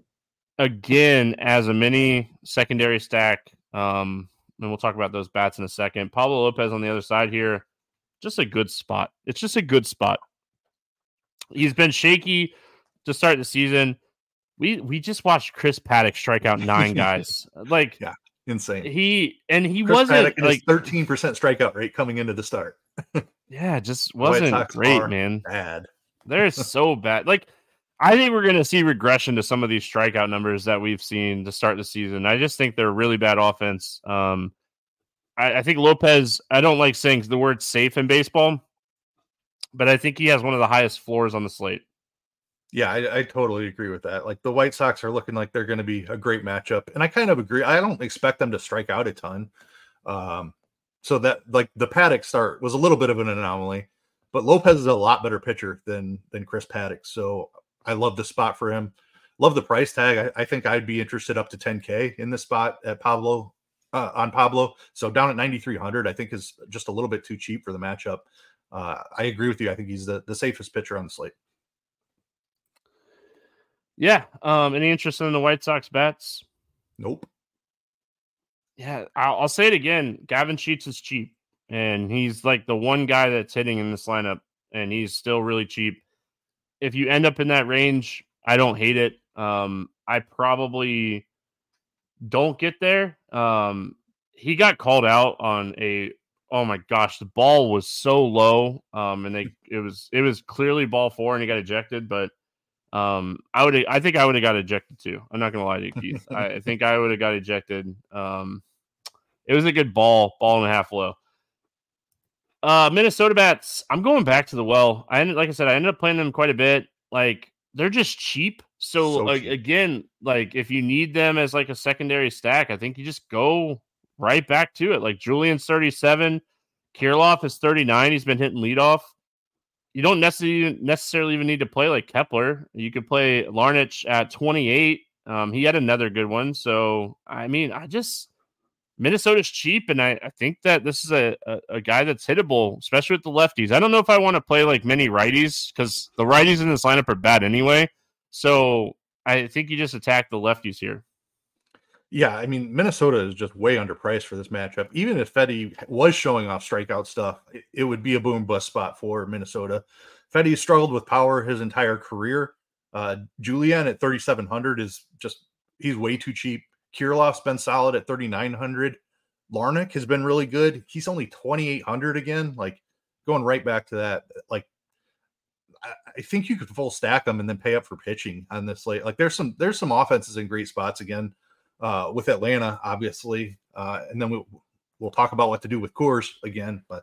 again as a mini secondary stack. And we'll talk about those bats in a second. Pablo Lopez on the other side here. Just a good spot. It's just a good spot. He's been shaky to start the season. We just watched Chris Paddack strike out 9 guys. Like, yeah, insane. He Chris wasn't Paddack like 13% strikeout rate coming into the start. Yeah, just wasn't great, man. Bad. They're so bad. Like, I think we're going to see regression to some of these strikeout numbers that we've seen to start the season. I just think they're really bad offense. I think Lopez, I don't like saying the word safe in baseball, but I think he has one of the highest floors on the slate. Yeah, I totally agree with that. Like the White Sox are looking like they're going to be a great matchup. And I kind of agree. I don't expect them to strike out a ton. So that like the Paddack start was a little bit of an anomaly, but Lopez is a lot better pitcher than Chris Paddack. So I love the spot for him. Love the price tag. I think I'd be interested up to 10K in this spot at Pablo on Pablo. So down at 9,300, I think is just a little bit too cheap for the matchup. I agree with you. I think he's the safest pitcher on the slate. Yeah. Any interest in the White Sox bats? Nope. Yeah, I'll say it again. Gavin Sheets is cheap, and he's like the one guy that's hitting in this lineup, and he's still really cheap. If you end up in that range, I don't hate it. I probably don't get there. He got called out on oh my gosh, the ball was so low, and it was clearly ball 4, and he got ejected, but I think I would have got ejected too. I'm not gonna lie to you, Keith. I think I would have got ejected. It was a good ball and a half low. Minnesota bats. I'm going back to the well. Like I said, I ended up playing them quite a bit. Like they're just cheap. So like cheap. Again, like if you need them as like a secondary stack, I think you just go right back to it. Like Julian's 37, Kirilloff is 39. He's been hitting leadoff. You don't necessarily even need to play like Kepler. You could play Larnach at 28. He had another good one. So, I mean, Minnesota's cheap, and I think that this is a guy that's hittable, especially with the lefties. I don't know if I want to play like many righties because the righties in this lineup are bad anyway. So, I think you just attack the lefties here. Yeah, I mean, Minnesota is just way underpriced for this matchup. Even if Fedde was showing off strikeout stuff, it would be a boom bust spot for Minnesota. Fedde struggled with power his entire career. Julian at 3,700 is he's way too cheap. Kirilloff's been solid at 3,900. Larnach has been really good. He's only 2,800 again. Like going right back to that, like I think you could full stack them and then pay up for pitching on this slate. Like there's some offenses in great spots again. With Atlanta, obviously, and then we'll talk about what to do with Coors again. But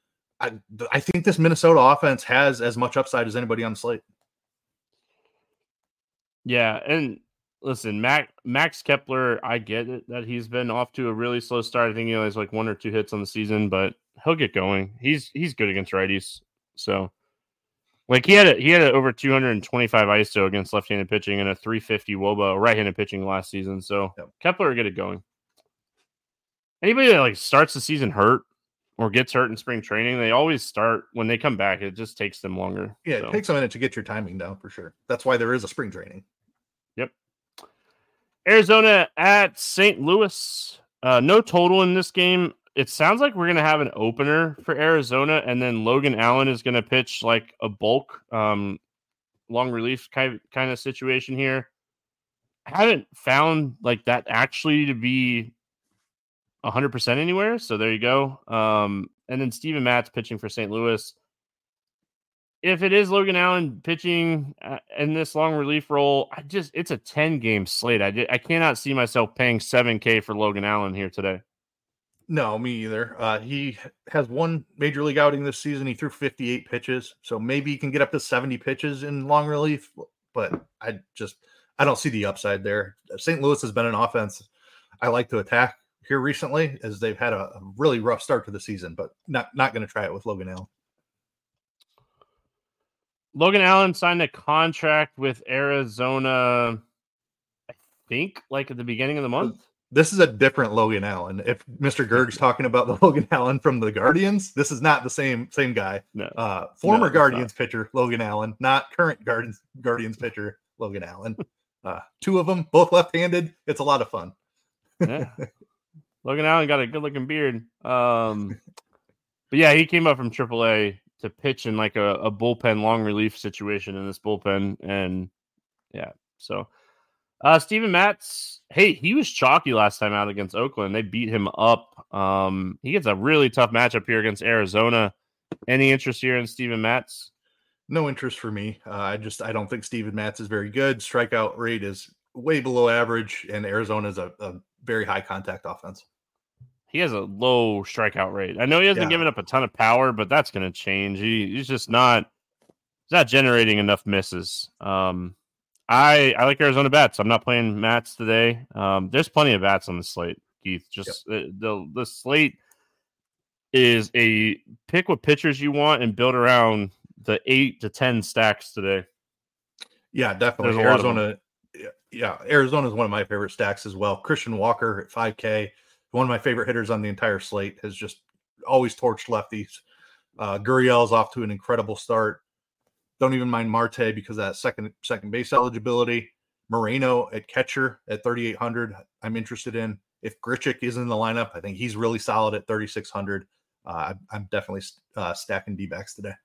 I think this Minnesota offense has as much upside as anybody on the slate. Yeah, and listen, Max Kepler, I get it that he's been off to a really slow start. I think he only has like 1 or 2 hits on the season, but he'll get going. He's good against righties. So Like he had a over 225 ISO against left-handed pitching and a 350 WOBA right-handed pitching last season. So Kepler will get it going. Anybody that like starts the season hurt or gets hurt in spring training, they always start when they come back. It just takes them longer. Yeah, it takes a minute to get your timing down for sure. That's why there is a spring training. Yep. Arizona at St. Louis. No total in this game. It sounds like we're going to have an opener for Arizona, and then Logan Allen is going to pitch like a bulk long relief kind of situation here. I haven't found like that actually to be 100% anywhere, so there you go. And then Steven Matz pitching for St. Louis. If it is Logan Allen pitching in this long relief role, it's a 10-game slate. I cannot see myself paying $7K for Logan Allen here today. No, me either. He has one major league outing this season. He threw 58 pitches, so maybe he can get up to 70 pitches in long relief, but I don't see the upside there. St. Louis has been an offense I like to attack here recently, as they've had a really rough start to the season, but not going to try it with Logan Allen. Logan Allen signed a contract with Arizona, I think, like at the beginning of the month. This is a different Logan Allen. If Mr. Gerg's talking about the Logan Allen from the Guardians, this is not the same guy. No. Former Guardians pitcher Logan Allen, not current Guardians pitcher Logan Allen. Two of them, both left-handed. It's a lot of fun. Yeah. Logan Allen got a good-looking beard. But yeah, he came up from AAA to pitch in like a bullpen long relief situation in this bullpen. And yeah, so Steven Matz, hey, he was chalky last time out against Oakland. They beat him up. He gets a really tough matchup here against Arizona. Any interest here in Steven Matz? No interest for me. I don't think Steven Matz is very good. Strikeout rate is way below average, and Arizona is a very high contact offense. He has a low strikeout rate. I know he hasn't given up a ton of power, but that's going to change. He's just not generating enough misses. I like Arizona bats. I'm not playing Matz today. There's plenty of bats on the slate, Keith. Just the slate is a pick what pitchers you want and build around the 8 to 10 stacks today. Yeah, definitely. Arizona. Yeah, Arizona is one of my favorite stacks as well. Christian Walker at 5K, one of my favorite hitters on the entire slate, has just always torched lefties. Gurriel's off to an incredible start. Don't even mind Marte because of that second base eligibility. Moreno at catcher at 3,800. I'm interested in. If Grichuk is in the lineup, I think he's really solid at 3,600. I'm definitely stacking D-backs today.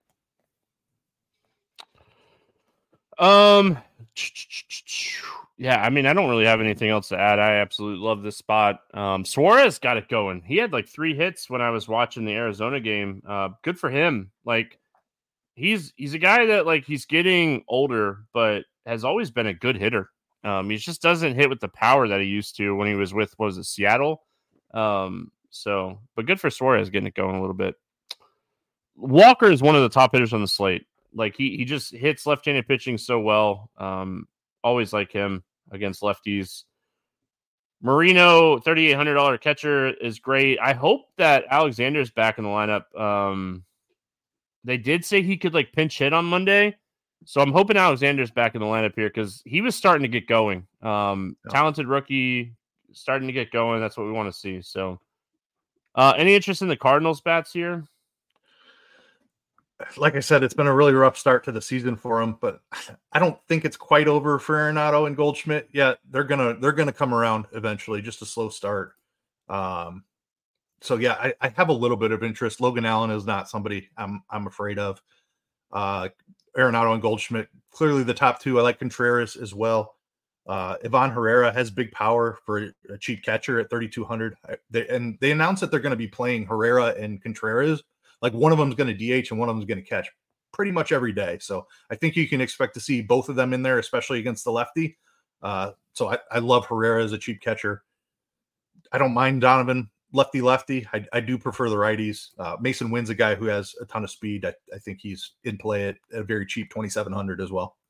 Yeah, I mean, I don't really have anything else to add. I absolutely love this spot. Suarez got it going. He had like 3 hits when I was watching the Arizona game. Good for him. Like he's a guy that like he's getting older, but has always been a good hitter. He just doesn't hit with the power that he used to when he was with, what was it, Seattle? But good for Suarez getting it going a little bit. Walker is one of the top hitters on the slate. Like he just hits left-handed pitching so well. Always like him against lefties. Marino, $3,800 catcher is great. I hope that Alexander's back in the lineup. They did say he could like pinch hit on Monday. So I'm hoping Alexander's back in the lineup here because he was starting to get going. Talented rookie, starting to get going. That's what we want to see. So any interest in the Cardinals bats here? Like I said, it's been a really rough start to the season for him, but I don't think it's quite over for Arenado and Goldschmidt yet. They're gonna come around eventually. Just a slow start. So yeah, I have a little bit of interest. Logan Allen is not somebody I'm afraid of. Arenado and Goldschmidt, clearly the top 2. I like Contreras as well. Ivan Herrera has big power for a cheap catcher at 3,200. They announced that they're going to be playing Herrera and Contreras. Like one of them is going to DH and one of them is going to catch pretty much every day. So I think you can expect to see both of them in there, especially against the lefty. So I love Herrera as a cheap catcher. I don't mind Donovan lefty. I do prefer the righties. Mason Wynn's a guy who has a ton of speed. I think he's in play at a very cheap 2,700 as well.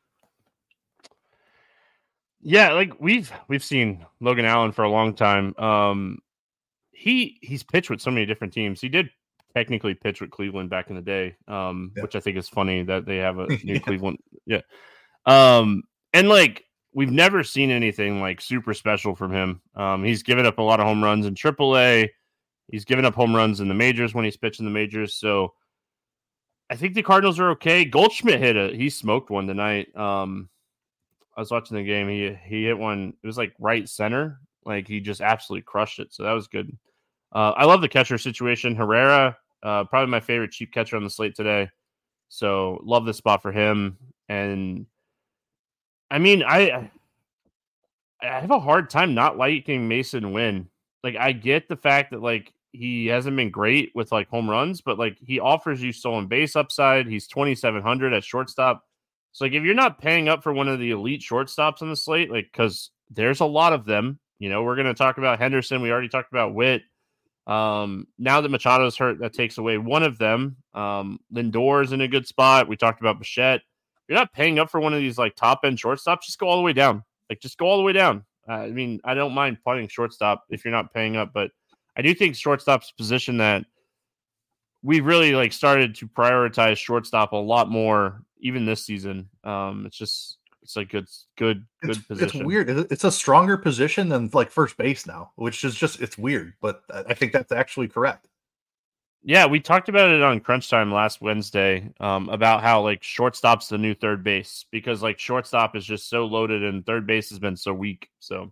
Yeah, like we've seen Logan Allen for a long time. He's pitched with so many different teams. He did technically pitched with Cleveland back in the day, which I think is funny that they have a new Cleveland. Yeah. And like, we've never seen anything like super special from him. He's given up a lot of home runs in AAA. He's given up home runs in the majors when he's pitched in the majors. So I think the Cardinals are okay. Goldschmidt he smoked one tonight. I was watching the game. He hit one. It was like right center. Like, he just absolutely crushed it. So that was good. I love the catcher situation. Herrera, probably my favorite cheap catcher on the slate today. So love this spot for him. And I mean, I have a hard time not liking Mason Wynn. Like, I get the fact that like he hasn't been great with like home runs, but like he offers you stolen base upside. He's 2,700 at shortstop. So like, if you're not paying up for one of the elite shortstops on the slate, like, because there's a lot of them, you know, we're going to talk about Henderson. We already talked about Witt. Now that Machado's hurt, that takes away one of them. Lindor's in a good spot. We talked about Bichette. You're not paying up for one of these like top end shortstops. Just go all the way down. Like, just go all the way down. I mean, I don't mind playing shortstop if you're not paying up, but I do think shortstop's a position that we really like started to prioritize shortstop a lot more even this season. It's a good position. It's weird. It's a stronger position than like first base now, which is just, it's weird, but I think that's actually correct. Yeah, we talked about it on Crunch Time last Wednesday about how like shortstop's the new third base, because like shortstop is just so loaded and third base has been so weak. So,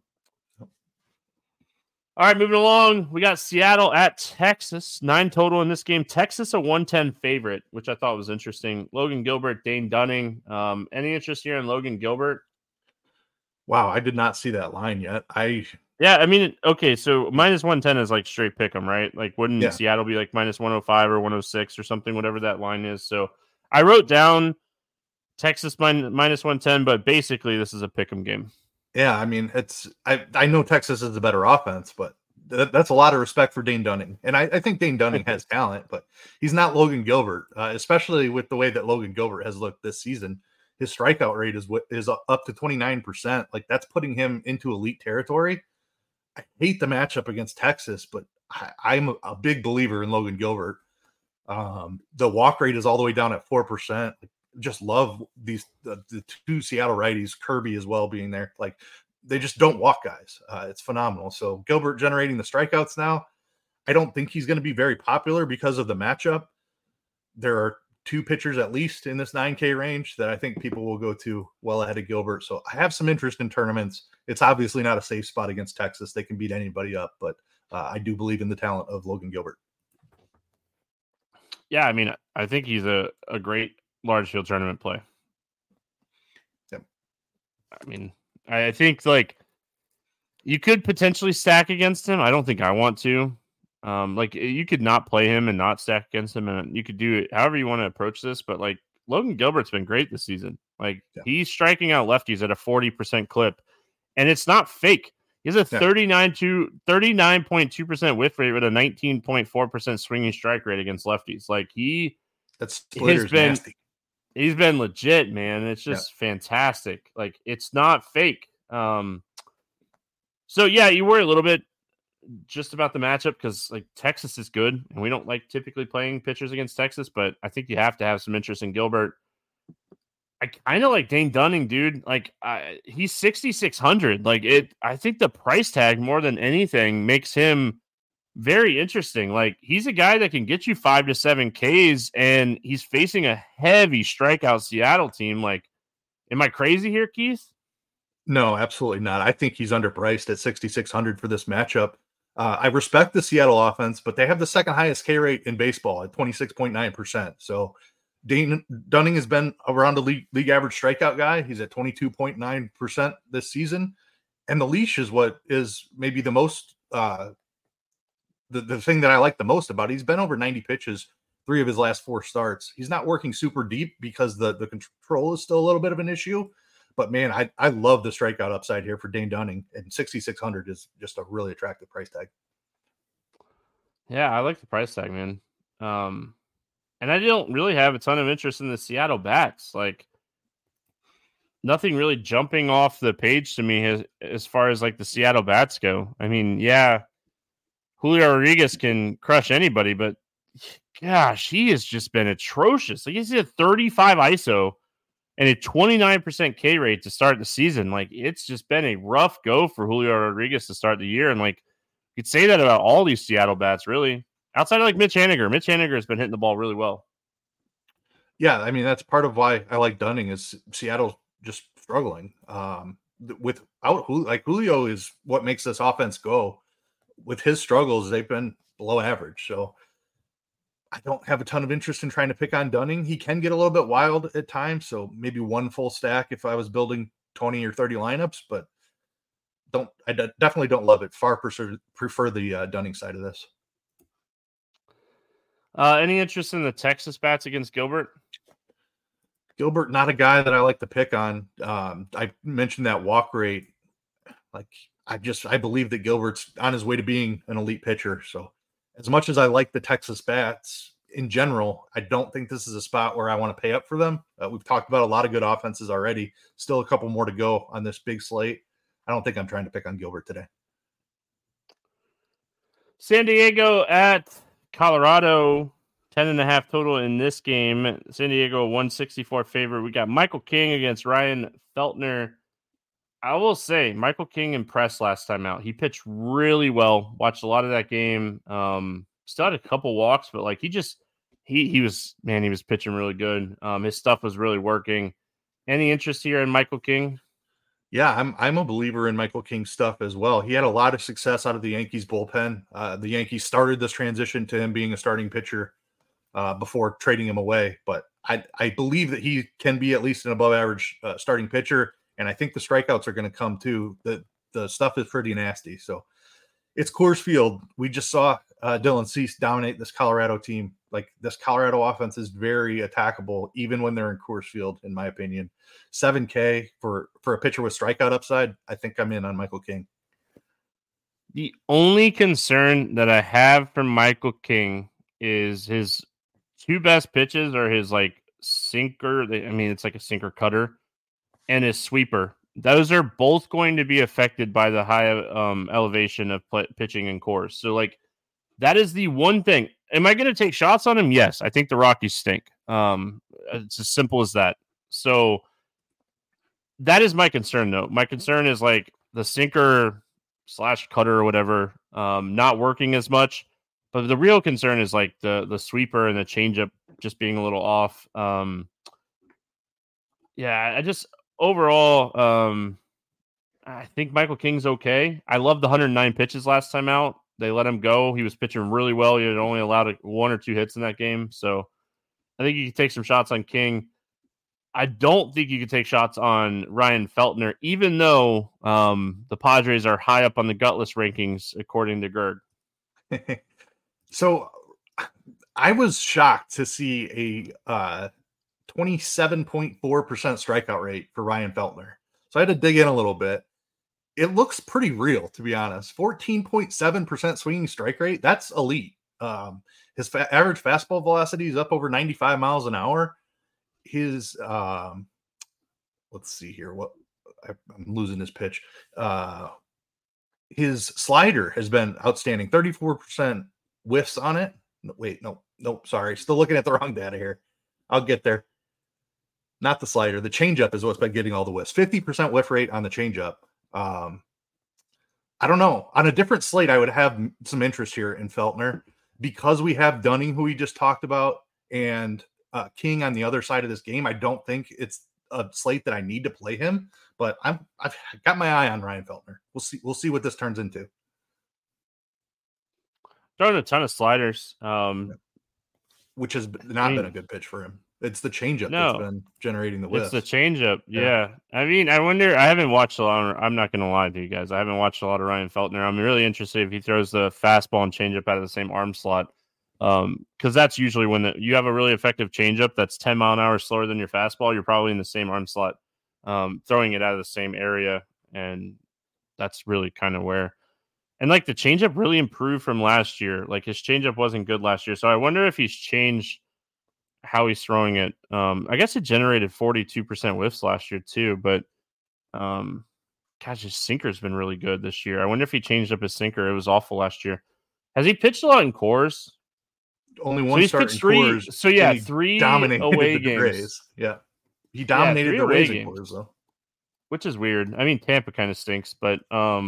all right, moving along, we got Seattle at Texas, 9 total in this game. Texas a 110 favorite, which I thought was interesting. Logan Gilbert, Dane Dunning. Any interest here in Logan Gilbert? Wow, I did not see that line yet. Yeah, I mean, okay, so minus 110 is like straight pick 'em, right? Like, wouldn't Seattle be like minus 105 or 106 or something, whatever that line is? So I wrote down Texas minus 110, but basically this is a pick 'em game. Yeah, I mean, I know Texas is a better offense, but that's a lot of respect for Dane Dunning. And I think Dane Dunning has talent, but he's not Logan Gilbert, especially with the way that Logan Gilbert has looked this season. His strikeout rate is up to 29%. Like, that's putting him into elite territory. I hate the matchup against Texas, but I'm a big believer in Logan Gilbert. The walk rate is all the way down at 4%. Just love the 2 Seattle righties, Kirby as well being there. Like, they just don't walk guys. It's phenomenal. So Gilbert generating the strikeouts now. I don't think he's going to be very popular because of the matchup. There are 2 pitchers at least in this 9K range that I think people will go to well ahead of Gilbert. So I have some interest in tournaments. It's obviously not a safe spot against Texas. They can beat anybody up, but I do believe in the talent of Logan Gilbert. Yeah, I mean, I think he's a great large field tournament play. Yep. I mean, I think like you could potentially stack against him. I don't think I want to. Like, you could not play him and not stack against him, and you could do it however you want to approach this. But like, Logan Gilbert's been great this season. Like, he's striking out lefties at a 40% clip, and it's not fake. He has a 39.2% whiff rate with a 19.4% swinging strike rate against lefties. Like, nasty. He's been legit, man. It's just fantastic. Like, it's not fake. So yeah, you worry a little bit just about the matchup because like Texas is good, and we don't like typically playing pitchers against Texas, but I think you have to have some interest in Gilbert. I kind of like Dane Dunning, dude. Like, he's 6,600. Like, I think the price tag more than anything makes him very interesting. Like, he's a guy that can get you 5 to 7 Ks, and he's facing a heavy strikeout Seattle team. Like, am I crazy here, Keith? No, absolutely not. I think he's underpriced at 6,600 for this matchup. I respect the Seattle offense, but they have the second highest K rate in baseball at 26.9%. So Dane Dunning has been around the league average strikeout guy. He's at 22.9% this season. And the leash is what is maybe the most, the thing that I like the most about it. He's been over 90 pitches 3 of his last 4 starts. He's not working super deep because the control is still a little bit of an issue. But man, I love the strikeout upside here for Dane Dunning, and 6,600 is just a really attractive price tag. Yeah, I like the price tag, man. And I don't really have a ton of interest in the Seattle bats. Like, nothing really jumping off the page to me as far as like the Seattle bats go. I mean, yeah, Julio Rodriguez can crush anybody, but gosh, he has just been atrocious. Like he's at 35 ISO and a 29% K rate to start the season. Like it's just been a rough go for Julio Rodriguez to start the year. And like you could say that about all these Seattle bats, really. Outside of like Mitch Haniger. Mitch Haniger has been hitting the ball really well. Yeah, I mean, that's part of why I like Dunning is Seattle's just struggling. Without Julio is what makes this offense go. With his struggles, they've been below average. So I don't have a ton of interest in trying to pick on Dunning. He can get a little bit wild at times. So maybe one full stack if I was building 20 or 30 lineups, but definitely don't love it. Far prefer the Dunning side of this. Any interest in the Texas bats against Gilbert? Gilbert, not a guy that I like to pick on. I mentioned that walk rate. Like I believe that Gilbert's on his way to being an elite pitcher. So as much as I like the Texas bats in general, I don't think this is a spot where I want to pay up for them. We've talked about a lot of good offenses already. Still a couple more to go on this big slate. I don't think I'm trying to pick on Gilbert today. San Diego at Colorado, 10.5 total in this game. San Diego 164 favorite. We got Michael King against Ryan Feltner. I will say Michael King impressed last time out. He pitched really well. Watched a lot of that game. Still had a couple walks, but like he was pitching really good. His stuff was really working. Any interest here in Michael King? Yeah, I'm a believer in Michael King's stuff as well. He had a lot of success out of the Yankees bullpen. The Yankees started this transition to him being a starting pitcher before trading him away. But I believe that he can be at least an above average starting pitcher. And I think the strikeouts are going to come too. The stuff is pretty nasty. So it's Coors Field. We just saw Dylan Cease dominate this Colorado team. Like this Colorado offense is very attackable, even when they're in Coors Field, in my opinion. 7K for a pitcher with strikeout upside. I think I'm in on Michael King. The only concern that I have for Michael King is his two best pitches are his like sinker. It's like a sinker cutter and his sweeper. Those are both going to be affected by the high elevation of pitching in Coors. So like that is the one thing. Am I going to take shots on him? Yes. I think the Rockies stink. It's as simple as that. So that is my concern, though. My concern is like the sinker / cutter or whatever not working as much. But the real concern is like the sweeper and the changeup just being a little off. Overall, I think Michael King's okay. I love the 109 pitches last time out. They let him go. He was pitching really well. He had only allowed 1 or 2 hits in that game. So I think you can take some shots on King. I don't think you can take shots on Ryan Feltner, even though the Padres are high up on the gutless rankings, according to Gerd. So I was shocked to see a 27.4% strikeout rate for Ryan Feltner. So I had to dig in a little bit. It looks pretty real, to be honest. 14.7% swinging strike rate. That's elite. His average fastball velocity is up over 95 miles an hour. His, let's see here. I'm losing his pitch. His slider has been outstanding. 34% whiffs on it. Nope. Sorry. Still looking at the wrong data here. I'll get there. Not the slider. The changeup is what's been getting all the whiffs. 50% whiff rate on the changeup. I don't know. On a different slate, I would have some interest here in Feltner because we have Dunning, who we just talked about, and King on the other side of this game. I don't think it's a slate that I need to play him, but I've got my eye on Ryan Feltner. We'll see what this turns into. Throwing a ton of sliders, which has not been a good pitch for him. It's the changeup that's been generating the whiffs. It's the changeup, yeah. I wonder. I haven't watched a lot. I'm not going to lie to you guys. I haven't watched a lot of Ryan Feltner. I'm really interested if he throws the fastball and changeup out of the same arm slot, because that's usually when you have a really effective changeup that's 10 mile an hour slower than your fastball. You're probably in the same arm slot, throwing it out of the same area, and that's really kind of where. And like the changeup really improved from last year. Like his changeup wasn't good last year, so I wonder if he's changed how he's throwing it. I guess it generated 42% whiffs last year too, but his sinker's been really good this year. I wonder if he changed up his sinker. It was awful last year. Has he pitched a lot in Coors? only one start in Coors. So yeah, 3 away games. Rays. Yeah, he dominated the Rays in Coors though, which is weird. I mean, Tampa kind of stinks, but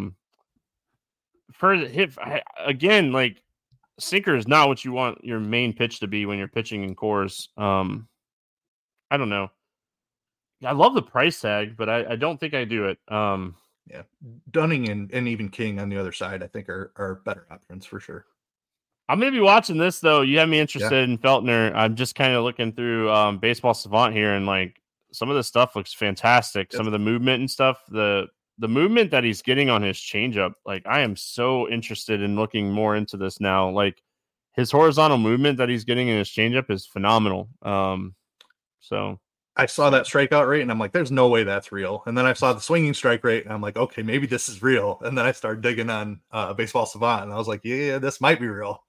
for the hit again, like sinker is not what you want your main pitch to be when you're pitching in Coors. I don't know. I love the price tag, but I don't think I do it. Yeah, Dunning and even King on the other side, I think are better options for sure. I'm going to be watching this though. You have me interested in Feltner. I'm just kind of looking through Baseball Savant here, and like some of the stuff looks fantastic. Some of the movement and stuff, the movement that he's getting on his changeup, like I am so interested in looking more into this now. Like his horizontal movement that he's getting in his changeup is phenomenal. So I saw that strikeout rate and I'm like, there's no way that's real. And then I saw the swinging strike rate and I'm like, okay, maybe this is real. And then I started digging on Baseball Savant and I was like, yeah, this might be real.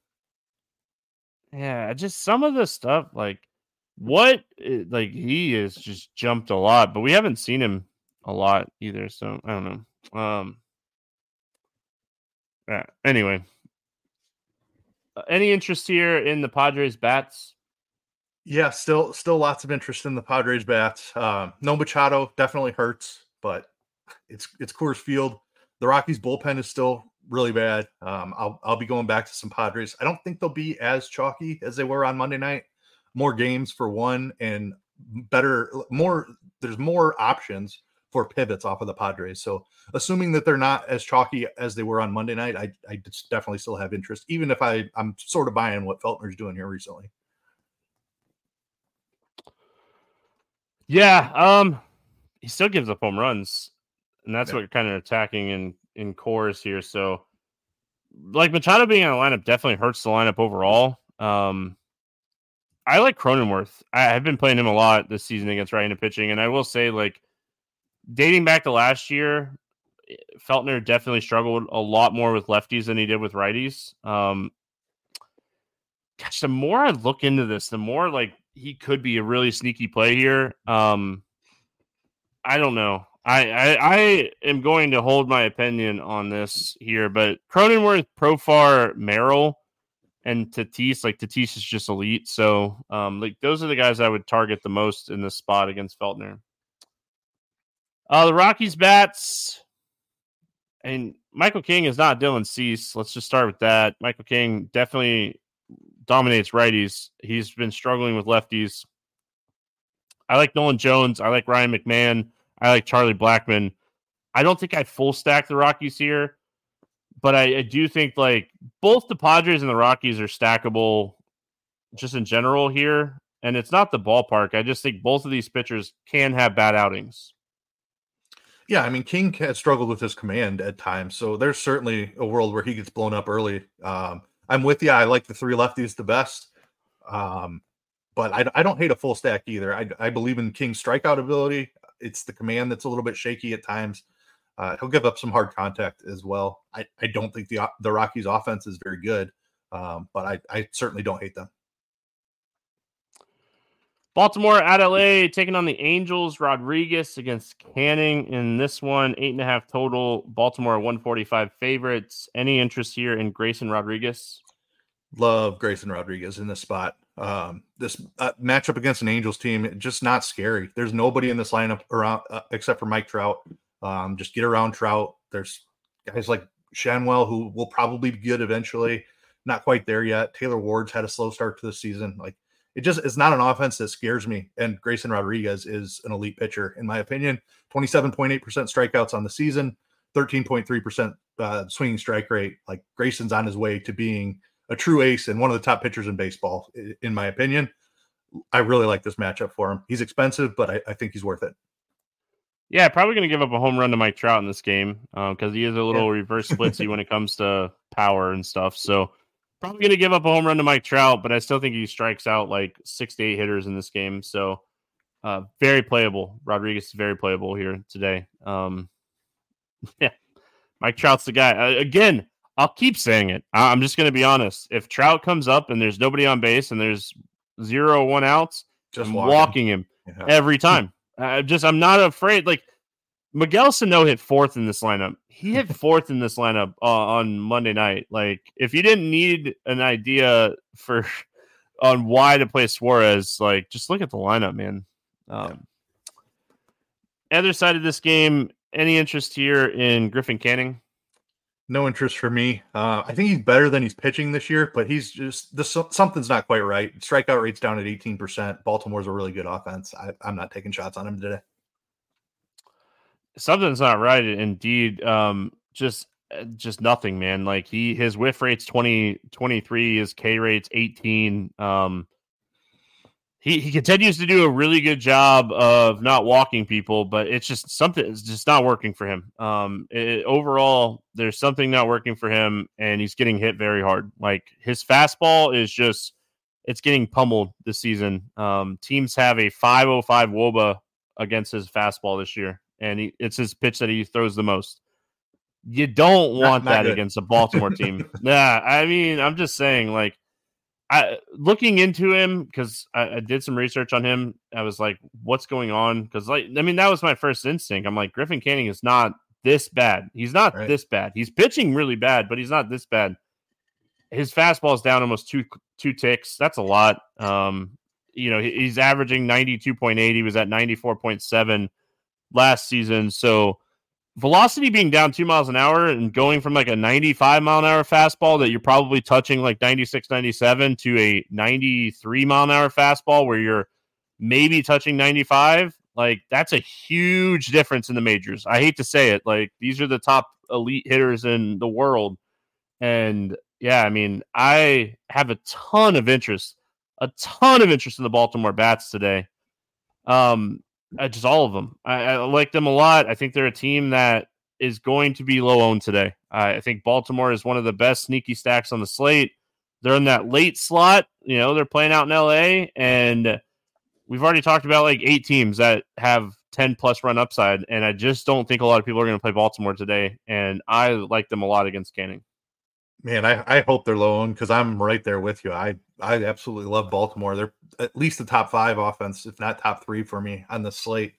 Yeah, just some of the stuff, like he has just jumped a lot, but we haven't seen him a lot either. So I don't know. Yeah. Anyway, any interest here in the Padres bats? Yeah, still lots of interest in the Padres bats. No Machado definitely hurts, but it's Coors Field. The Rockies bullpen is still really bad. I'll be going back to some Padres. I don't think they'll be as chalky as they were on Monday night. More games for one, and there's more options for pivots off of the Padres. So assuming that they're not as chalky as they were on Monday night, I definitely still have interest, even if I'm sort of buying what Feltner's doing here recently. Yeah, he still gives up home runs, and that's what you're kind of attacking in Coors here. So, like Machado being on the lineup definitely hurts the lineup overall. I like Cronenworth. I've been playing him a lot this season against right-handed pitching, and I will say, like, dating back to last year, Feltner definitely struggled a lot more with lefties than he did with righties. The more I look into this, the more like he could be a really sneaky play here. I don't know. I am going to hold my opinion on this here, but Cronenworth, Profar, Merrill, and Tatis, like Tatis is just elite. So like those are the guys I would target the most in this spot against Feltner. The Rockies bats, and Michael King is not Dylan Cease. Let's just start with that. Michael King definitely dominates righties. He's been struggling with lefties. I like Nolan Jones. I like Ryan McMahon. I like Charlie Blackmon. I don't think I full stack the Rockies here, but I do think like both the Padres and the Rockies are stackable just in general here. And it's not the ballpark. I just think both of these pitchers can have bad outings. Yeah, I mean, King has struggled with his command at times, so there's certainly a world where he gets blown up early. I'm with you. I like the three lefties the best, but I don't hate a full stack either. I believe in King's strikeout ability. It's the command that's a little bit shaky at times. He'll give up some hard contact as well. I don't think the Rockies' offense is very good, but I certainly don't hate them. Baltimore at LA taking on the Angels. Rodriguez against Canning in this one. 8.5 total. Baltimore 145 favorites. Any interest here in Grayson Rodriguez? Love Grayson Rodriguez in this spot. This matchup against an Angels team, just not scary. There's nobody in this lineup around except for Mike Trout. Just get around Trout. There's guys like Shanwell who will probably be good eventually. Not quite there yet. Taylor Ward's had a slow start to the season. Like, it's not an offense that scares me. And Grayson Rodriguez is an elite pitcher, in my opinion. 27.8% strikeouts on the season, 13.3% swinging strike rate. Like, Grayson's on his way to being a true ace and one of the top pitchers in baseball, in my opinion. I really like this matchup for him. He's expensive, but I think he's worth it. Yeah, probably going to give up a home run to Mike Trout in this game because he is a little reverse splitsy when it comes to power and stuff. So probably going to give up a home run to Mike Trout, but I still think he strikes out like 6 to 8 hitters in this game. So very playable. Rodriguez is very playable here today. Yeah, Mike Trout's the guy. Again, I'll keep saying it. I'm just going to be honest. If Trout comes up and there's nobody on base and there's 0-1 outs, just walking him every time. I'm not afraid. Like, Miguel Sano hit fourth in this lineup. He hit fourth in this lineup on Monday night. Like, if you didn't need an idea on why to play Suarez, like, just look at the lineup, man. Other side of this game, any interest here in Griffin Canning? No interest for me. I think he's better than he's pitching this year, but he's just something's not quite right. Strikeout rate's down at 18%. Baltimore's a really good offense. I'm not taking shots on him today. Something's not right, indeed. Just nothing, man. Like, his whiff rate's 23, his K rate's 18. He continues to do a really good job of not walking people, but it's just something is just not working for him. Overall, there's something not working for him, and he's getting hit very hard. Like, his fastball is just, it's getting pummeled this season. Teams have a 5.05 WOBA against his fastball this year, and it's his pitch that he throws the most. You don't want that against a Baltimore team. Yeah, I mean, I'm just saying, like, looking into him, because I did some research on him, I was like, what's going on? Because, like, I mean, that was my first instinct. I'm like, Griffin Canning is not this bad. He's not this bad. He's pitching really bad, but he's not this bad. His fastball is down almost two ticks. That's a lot. He's averaging 92.8. He was at 94.7 last season. So velocity being down 2 miles an hour and going from like a 95 mile an hour fastball that you're probably touching like 96, 97 to a 93 mile an hour fastball where you're maybe touching 95. Like, that's a huge difference in the majors. I hate to say it. Like, these are the top elite hitters in the world. And yeah, I mean, I have a ton of interest in the Baltimore Bats today. Just all of them. I like them a lot. I think they're a team that is going to be low owned today. I think Baltimore is one of the best sneaky stacks on the slate. They're in that late slot. They're playing out in LA, and we've already talked about like 8 teams that have 10 plus run upside. And I just don't think a lot of people are going to play Baltimore today. And I like them a lot against Canning. Man, I hope they're low owned, because I'm right there with you. I absolutely love Baltimore. They're at least the top 5 offense, if not top 3 for me on the slate.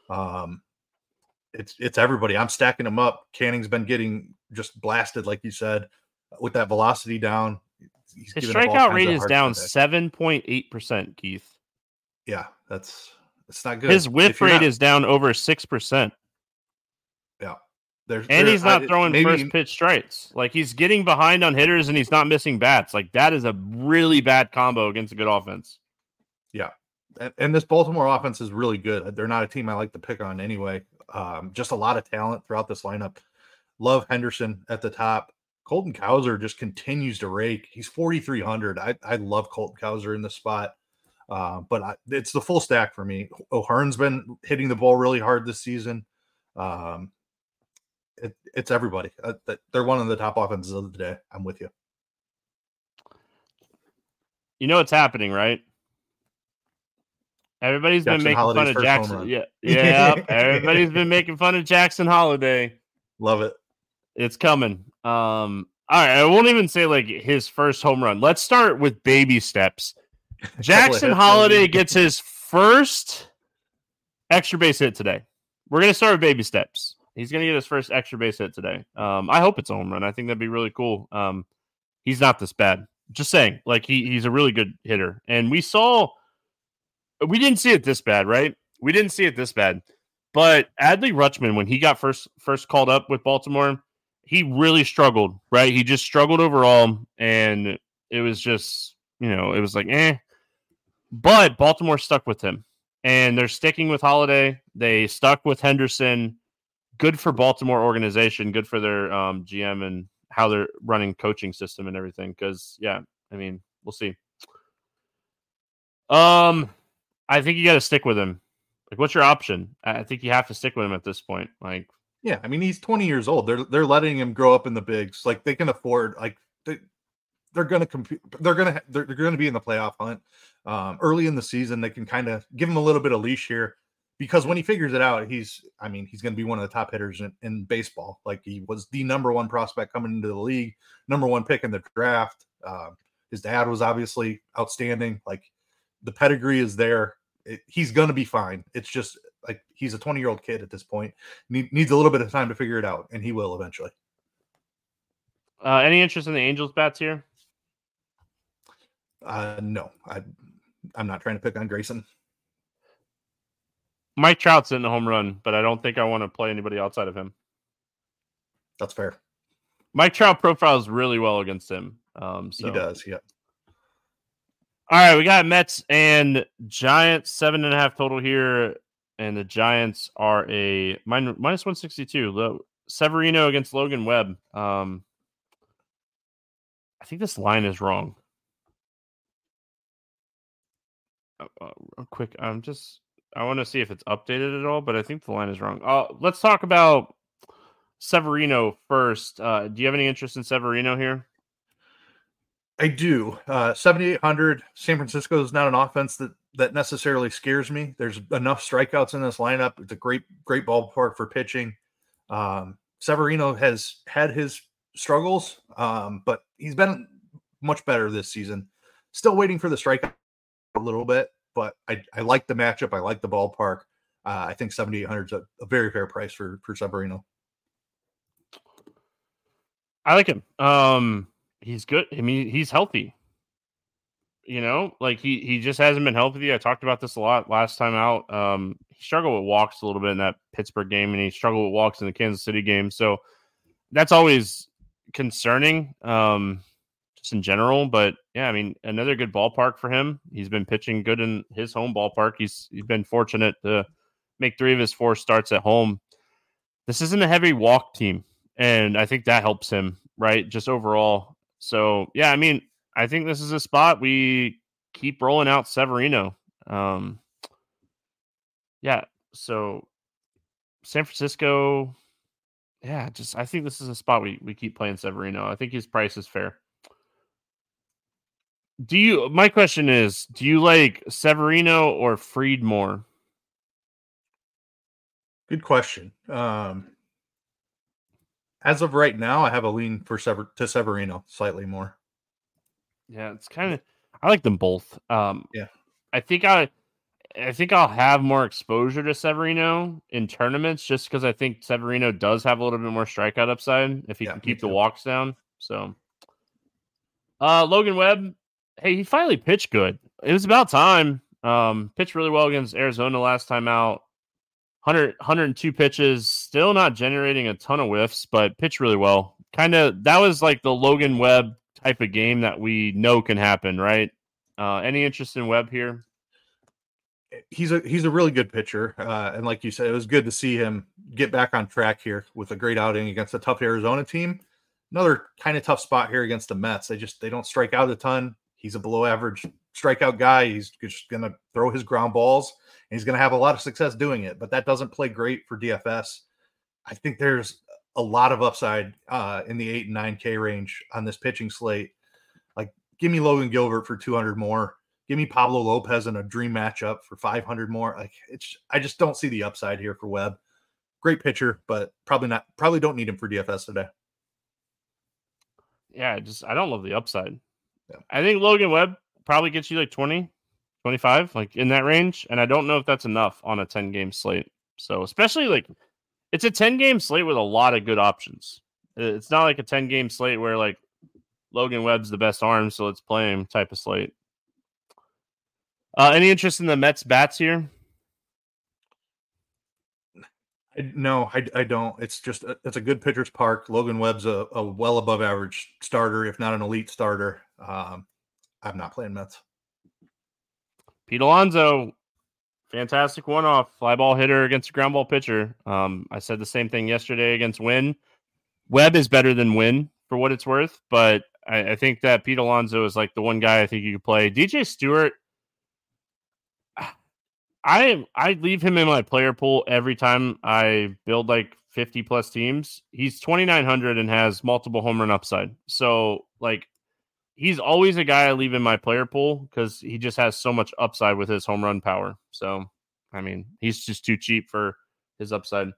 It's everybody. I'm stacking them up. Canning's been getting just blasted, like you said, with that velocity down. His strikeout rate is down 7.8%, Keith. Yeah, it's not good. His whiff rate is down over 6%. Yeah. He's not throwing first pitch strikes. Like, he's getting behind on hitters and he's not missing bats. Like, that is a really bad combo against a good offense. Yeah. And this Baltimore offense is really good. They're not a team I like to pick on anyway. Just a lot of talent throughout this lineup. Love Henderson at the top. Colton Cowser just continues to rake. He's 4,300. I love Colton Cowser in this spot. But it's the full stack for me. O'Hearn's been hitting the ball really hard this season. It's everybody. They're one of the top offenses of the day. I'm with you. You know what's happening, right? Everybody's been making fun of Jackson. Yeah. Everybody's been making fun of Jackson Holiday. Love it. It's coming. All right. I won't even say like his first home run. Let's start with baby steps. Jackson Holiday gets his first extra base hit today. We're going to start with baby steps. He's going to get his first extra base hit today. I hope it's a home run. I think that'd be really cool. He's not this bad. Just saying, like, he's a really good hitter. And we didn't see it this bad, right? We didn't see it this bad. But Adley Rutschman, when he got first called up with Baltimore, he really struggled, right? He just struggled overall. And it was just, it was like, eh. But Baltimore stuck with him. And they're sticking with Holiday. They stuck with Henderson. Good for Baltimore organization, good for their GM and how they're running coaching system and everything. Because, yeah, I mean, we'll see. I think you got to stick with him. Like, what's your option? I think you have to stick with him at this point. Like, yeah, I mean, he's 20 years old. They're letting him grow up in the bigs. Like, they can afford. Like, they're going to compete. They're going to be in the playoff hunt early in the season. They can kind of give him a little bit of leash here. Because when he figures it out, he's going to be one of the top hitters in baseball. Like, he was the number 1 prospect coming into the league, number 1 pick in the draft. His dad was obviously outstanding. Like, the pedigree is there. He's going to be fine. It's just Like, he's a 20-year-old kid at this point. Needs a little bit of time to figure it out, and he will eventually. Any interest in the Angels bats here? No, I'm not trying to pick on Grayson. Mike Trout's in the home run, but I don't think I want to play anybody outside of him. That's fair. Mike Trout profiles really well against him. He does, yeah. All right, we got Mets and Giants, 7.5 total here, and the Giants are a minus 162. Severino against Logan Webb. I think this line is wrong. Quick, I want to see if it's updated at all, but I think the line is wrong. Let's talk about Severino first. Do you have any interest in Severino here? I do. 7,800. San Francisco is not an offense that necessarily scares me. There's enough strikeouts in this lineup. It's a great ballpark for pitching. Severino has had his struggles, but he's been much better this season. Still waiting for the strikeout a little bit, but I like the matchup. I like the ballpark. I think 7,800 is a very fair price for Severino. I like him. He's good. I mean, he's healthy. You know, like he just hasn't been healthy. I talked about this a lot last time out. He struggled with walks a little bit in that Pittsburgh game, and he struggled with walks in the Kansas City game. So that's always concerning, just in general. But yeah, I mean, another good ballpark for him. He's been pitching good in his home ballpark. He's been fortunate to make 3 of his 4 starts at home. This isn't a heavy walk team, and I think that helps him, right? Just overall. So yeah, I mean, I think this is a spot we keep rolling out Severino. Yeah, so San Francisco, yeah, I think this is a spot we keep playing Severino. I think his price is fair. My question is, do you like Severino or Fried more? Good question. As of right now, I have a lean for Severino slightly more. Yeah, it's kind of, I like them both. Yeah, I think I'll have more exposure to Severino in tournaments just because I think Severino does have a little bit more strikeout upside if he can keep the walks down. So, Logan Webb, hey, he finally pitched good. It was about time. Pitched really well against Arizona last time out. 102 pitches, still not generating a ton of whiffs, but pitched really well. That was like the Logan Webb type of game that we know can happen, right? Any interest in Webb here? He's a really good pitcher, and like you said, it was good to see him get back on track here with a great outing against a tough Arizona team. Another kind of tough spot here against the Mets. They don't strike out a ton. He's a below average strikeout guy. He's just going to throw his ground balls, and he's going to have a lot of success doing it, but that doesn't play great for DFS. I think there's a lot of upside in the 8 and 9K range on this pitching slate. Like, give me Logan Gilbert for 200 more. Give me Pablo Lopez in a dream matchup for 500 more. Like, I just don't see the upside here for Webb. Great pitcher, but probably don't need him for DFS today. Yeah, I don't love the upside. Yeah. I think Logan Webb probably gets you like 20, 25, like in that range. And I don't know if that's enough on a 10-game slate. So especially like it's a 10-game slate with a lot of good options. It's not like a 10-game slate where like Logan Webb's the best arm, so let's play him type of slate. Any interest in the Mets bats here? No, I don't. It's a good pitcher's park. Logan Webb's a well above average starter, if not an elite starter. I'm not playing Mets. Pete Alonso, fantastic one-off fly ball hitter against a ground ball pitcher. I said the same thing yesterday against Wynn. Webb is better than Wynn for what it's worth, but I think that Pete Alonso is like the one guy I think you could play. DJ Stewart, I leave him in my player pool every time I build like 50 plus teams. He's 2,900 and has multiple home run upside. So like he's always a guy I leave in my player pool because he just has so much upside with his home run power. So, I mean, he's just too cheap for his upside.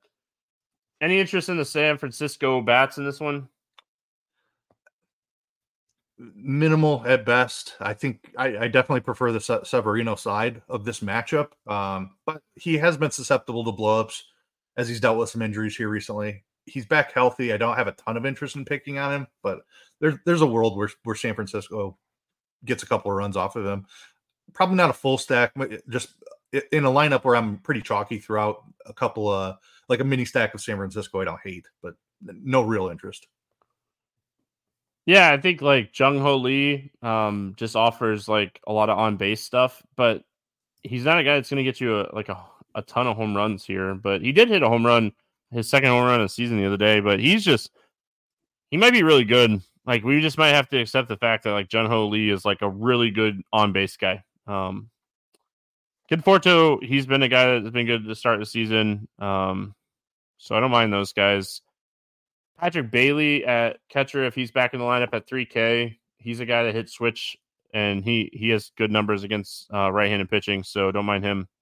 Any interest in the San Francisco bats in this one? minimal at best. I think I definitely prefer the Severino side of this matchup, but he has been susceptible to blowups as he's dealt with some injuries here recently. He's back healthy. I don't have a ton of interest in picking on him, but there's a world where San Francisco gets a couple of runs off of him. Probably not a full stack, but just in a lineup where I'm pretty chalky throughout a couple of like a mini stack of San Francisco. I don't hate, but no real interest. Yeah, I think like Jung Ho Lee just offers like a lot of on base stuff, but he's not a guy that's going to get you a ton of home runs here. But he did hit a home run, his second home run of the season the other day. But he might be really good. Like we just might have to accept the fact that like Jung Ho Lee is like a really good on base guy. Conforto, he's been a guy that's been good to start the season. So I don't mind those guys. Patrick Bailey at catcher, if he's back in the lineup at 3K, he's a guy that hits switch, and he has good numbers against right-handed pitching, so don't mind him.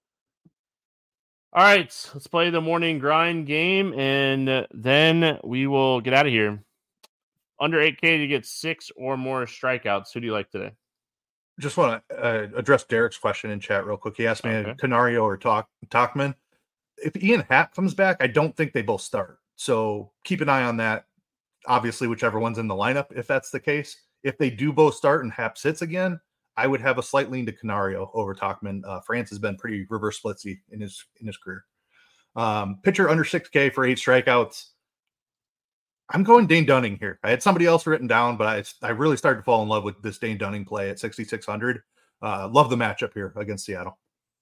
All right, let's play the morning grind game, and then we will get out of here. Under 8K to get 6 or more strikeouts. Who do you like today? Just want to address Derek's question in chat real quick. He asked me Canario or Tauchman. If Ian Happ comes back, I don't think they both start. So keep an eye on that. Obviously, whichever one's in the lineup, if that's the case. If they do both start and Happ sits again, I would have a slight lean to Canario over Tauchman. France has been pretty reverse splitsy in his career. Pitcher under 6K for 8 strikeouts. I'm going Dane Dunning here. I had somebody else written down, but I really started to fall in love with this Dane Dunning play at 6,600. Love the matchup here against Seattle.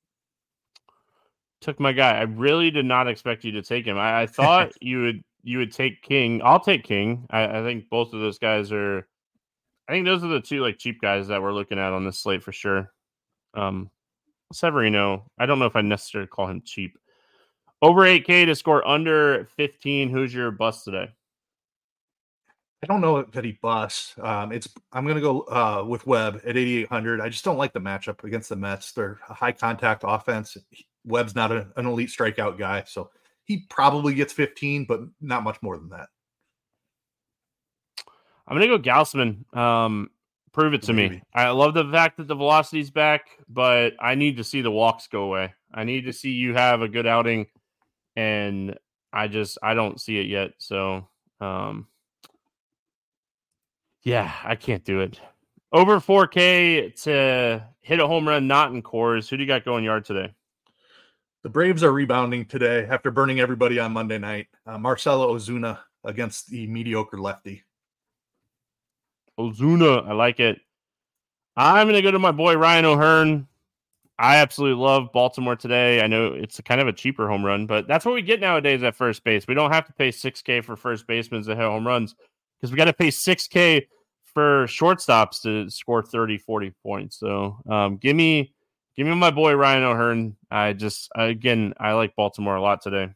Took my guy. I really did not expect you to take him. I thought you would take King. I'll take King. I think both of those guys are. I think those are the two like cheap guys that we're looking at on this slate for sure. Severino, I don't know if I necessarily call him cheap. Over 8K to score under 15. Who's your bust today? I don't know that he busts. I'm going to go with Webb at 8,800. I just don't like the matchup against the Mets. They're a high contact offense. Webb's not an elite strikeout guy, so he probably gets 15, but not much more than that. I'm going to go Gausman. Prove it to me. I love the fact that the velocity's back, but I need to see the walks go away. I need to see you have a good outing, and I don't see it yet. So, yeah, I can't do it. Over 4K to hit a home run, not in Coors. Who do you got going yard today? The Braves are rebounding today after burning everybody on Monday night. Marcell Ozuna against the mediocre lefty. Ozuna, I like it. I'm going to go to my boy Ryan O'Hearn. I absolutely love Baltimore today. I know it's kind of a cheaper home run, but that's what we get nowadays at first base. We don't have to pay $6K for first basemen that hit home runs because we got to pay $6K for shortstops to score 30, 40 points. So give me my boy Ryan O'Hearn. I like Baltimore a lot today.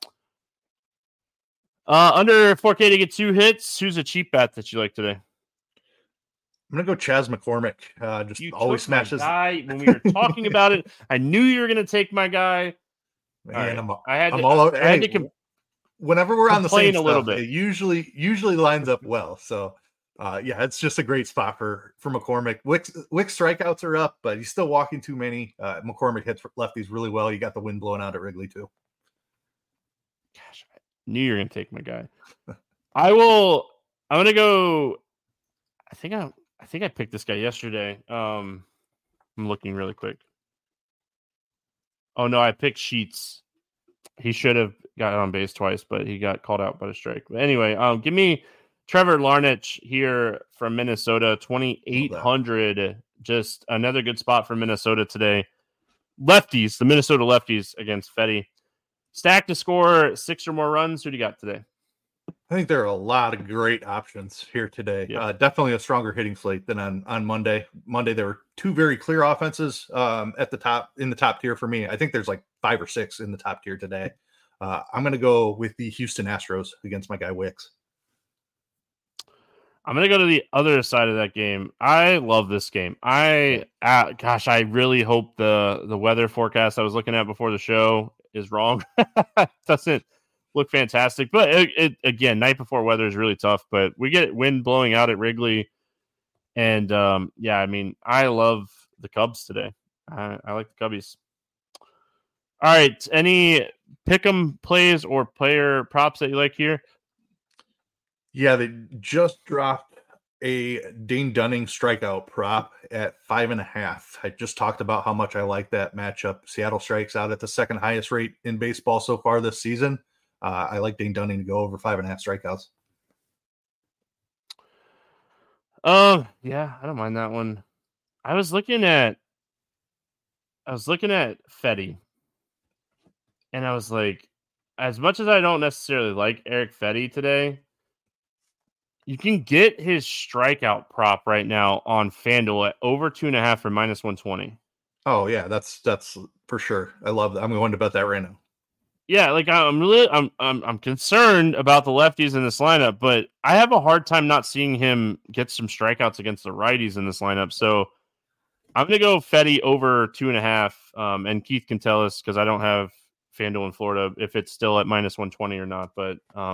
Under 4K to get 2 hits. Who's a cheap bet that you like today? I'm going to go Chas McCormick. Just you always smashes. Guy when we were talking about it, I knew you were going to take my guy. Man, right. Whenever we're on the same a little stuff, bit. It usually lines up well. So, yeah, it's just a great spot for McCormick. Wick's strikeouts are up, but he's still walking too many. McCormick hits lefties really well. You got the wind blowing out at Wrigley too. Gosh, I knew you were going to take my guy. I'm going to go. I think I picked this guy yesterday. I'm looking really quick. Oh, no, I picked Sheets. He should have got on base twice, but he got called out by the strike. But anyway, give me Trevor Larnach here from Minnesota, 2,800. Just another good spot for Minnesota today. Lefties, the Minnesota lefties against Fetty. Stack to score 6 or more runs. Who do you got today? I think there are a lot of great options here today. Yeah. Definitely a stronger hitting slate than on Monday. Monday, there were 2 very clear offenses at the top in the top tier for me. I think there's like 5 or 6 in the top tier today. I'm going to go with the Houston Astros against my guy Wicks. I'm going to go to the other side of that game. I love this game. I really hope the weather forecast I was looking at before the show is wrong. Doesn't look fantastic, but it again, night before weather is really tough, but we get wind blowing out at Wrigley. And I mean, I love the Cubs today. I like the Cubbies. All right, any pick'em plays or player props that you like here? Yeah, they just dropped a Dane Dunning strikeout prop at 5.5. I just talked about how much I like that matchup. Seattle strikes out at the second highest rate in baseball so far this season. I like Dane Dunning to go over 5.5 strikeouts. Yeah, I don't mind that one. I was looking at Fetty, and I was like, as much as I don't necessarily like Erick Fetty today, you can get his strikeout prop right now on FanDuel at over 2.5 for -120. Oh yeah, that's for sure. I love that. I'm going to bet that right now. Yeah, like I'm concerned about the lefties in this lineup, but I have a hard time not seeing him get some strikeouts against the righties in this lineup. So I'm going to go Fetty over 2.5. And Keith can tell us, because I don't have FanDuel in Florida, if it's still at -120 or not. But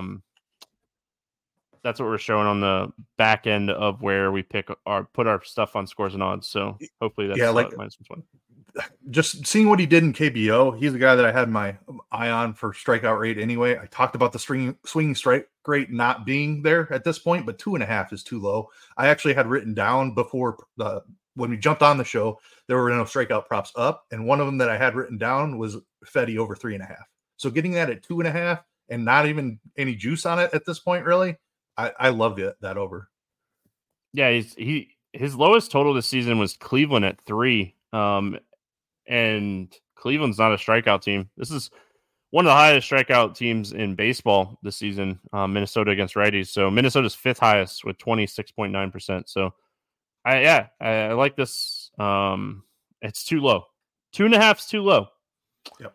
that's what we're showing on the back end of where we put our stuff on Scores and Odds. So hopefully that's -120. Just seeing what he did in KBO, he's the guy that I had my eye on for strikeout rate anyway. I talked about the swinging strike rate not being there at this point, but 2.5 is too low. I actually had written down before when we jumped on the show, there were no strikeout props up, and one of them that I had written down was Fetty over 3.5. So getting that at 2.5 and not even any juice on it at this point, really, I loved it, that over. Yeah, his lowest total this season was Cleveland at 3. And Cleveland's not a strikeout team. This is one of the highest strikeout teams in baseball this season, Minnesota against righties. So Minnesota's 5th highest with 26.9%. So I like this. It's too low. 2.5 is too low. Yep.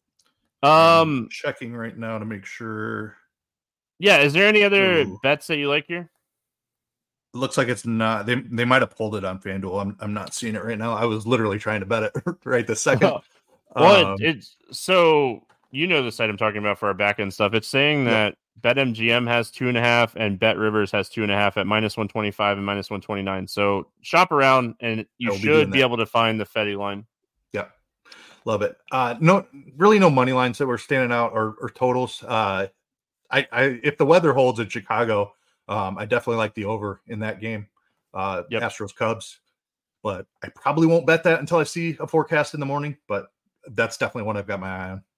I'm checking right now to make sure. Yeah. Is there any other bets that you like here? It looks like it's not. They might have pulled it on FanDuel. I'm not seeing it right now. I was literally trying to bet it right this second. It's so you know the site I'm talking about for our back end stuff. It's saying that BetMGM has 2.5 and BetRivers has 2.5 at -125 and -129. So shop around and you should be able to find the Fetty line. Yeah, love it. No money lines that were standing out or totals. If the weather holds in Chicago. I definitely like the over in that game, Astros Cubs, but I probably won't bet that until I see a forecast in the morning. But that's definitely one I've got my eye on.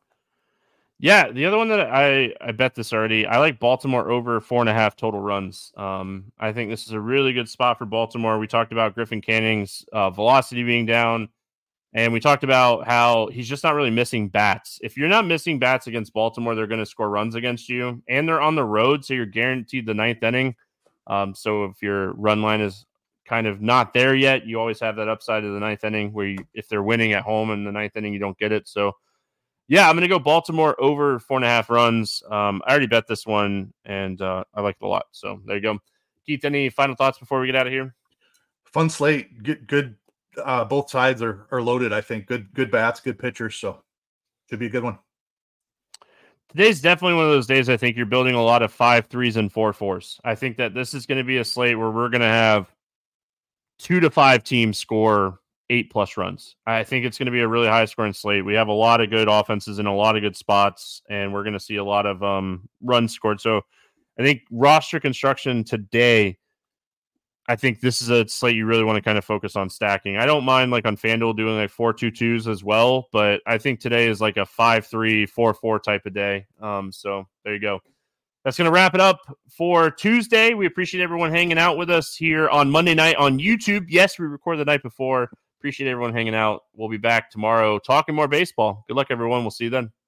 Yeah, the other one that I bet this already. I like Baltimore over 4.5 total runs. I think this is a really good spot for Baltimore. We talked about Griffin Canning's velocity being down. And we talked about how he's just not really missing bats. If you're not missing bats against Baltimore, they're going to score runs against you. And they're on the road, so you're guaranteed the 9th inning. So if your run line is kind of not there yet, you always have that upside of the 9th inning where if they're winning at home in the 9th inning, you don't get it. So, yeah, I'm going to go Baltimore over 4.5 runs. I already bet this one, and I like it a lot. So there you go. Keith, any final thoughts before we get out of here? Fun slate. Good. Both sides are loaded, I think. Good bats, good pitchers, so should be a good one. Today's definitely one of those days I think you're building a lot of 5-3s and 4-4s. I think that this is going to be a slate where we're going to have 2 to 5 teams score 8+ runs. I think it's going to be a really high scoring slate. We have a lot of good offenses in a lot of good spots, and we're going to see a lot of runs scored. So I think roster construction today, I think this is a slate you really want to kind of focus on stacking. I don't mind like on FanDuel doing like 4-2-2s as well, but I think today is like a 5-3, 4-4 type of day. So there you go. That's going to wrap it up for Tuesday. We appreciate everyone hanging out with us here on Monday night on YouTube. Yes, we recorded the night before. Appreciate everyone hanging out. We'll be back tomorrow talking more baseball. Good luck, everyone. We'll see you then.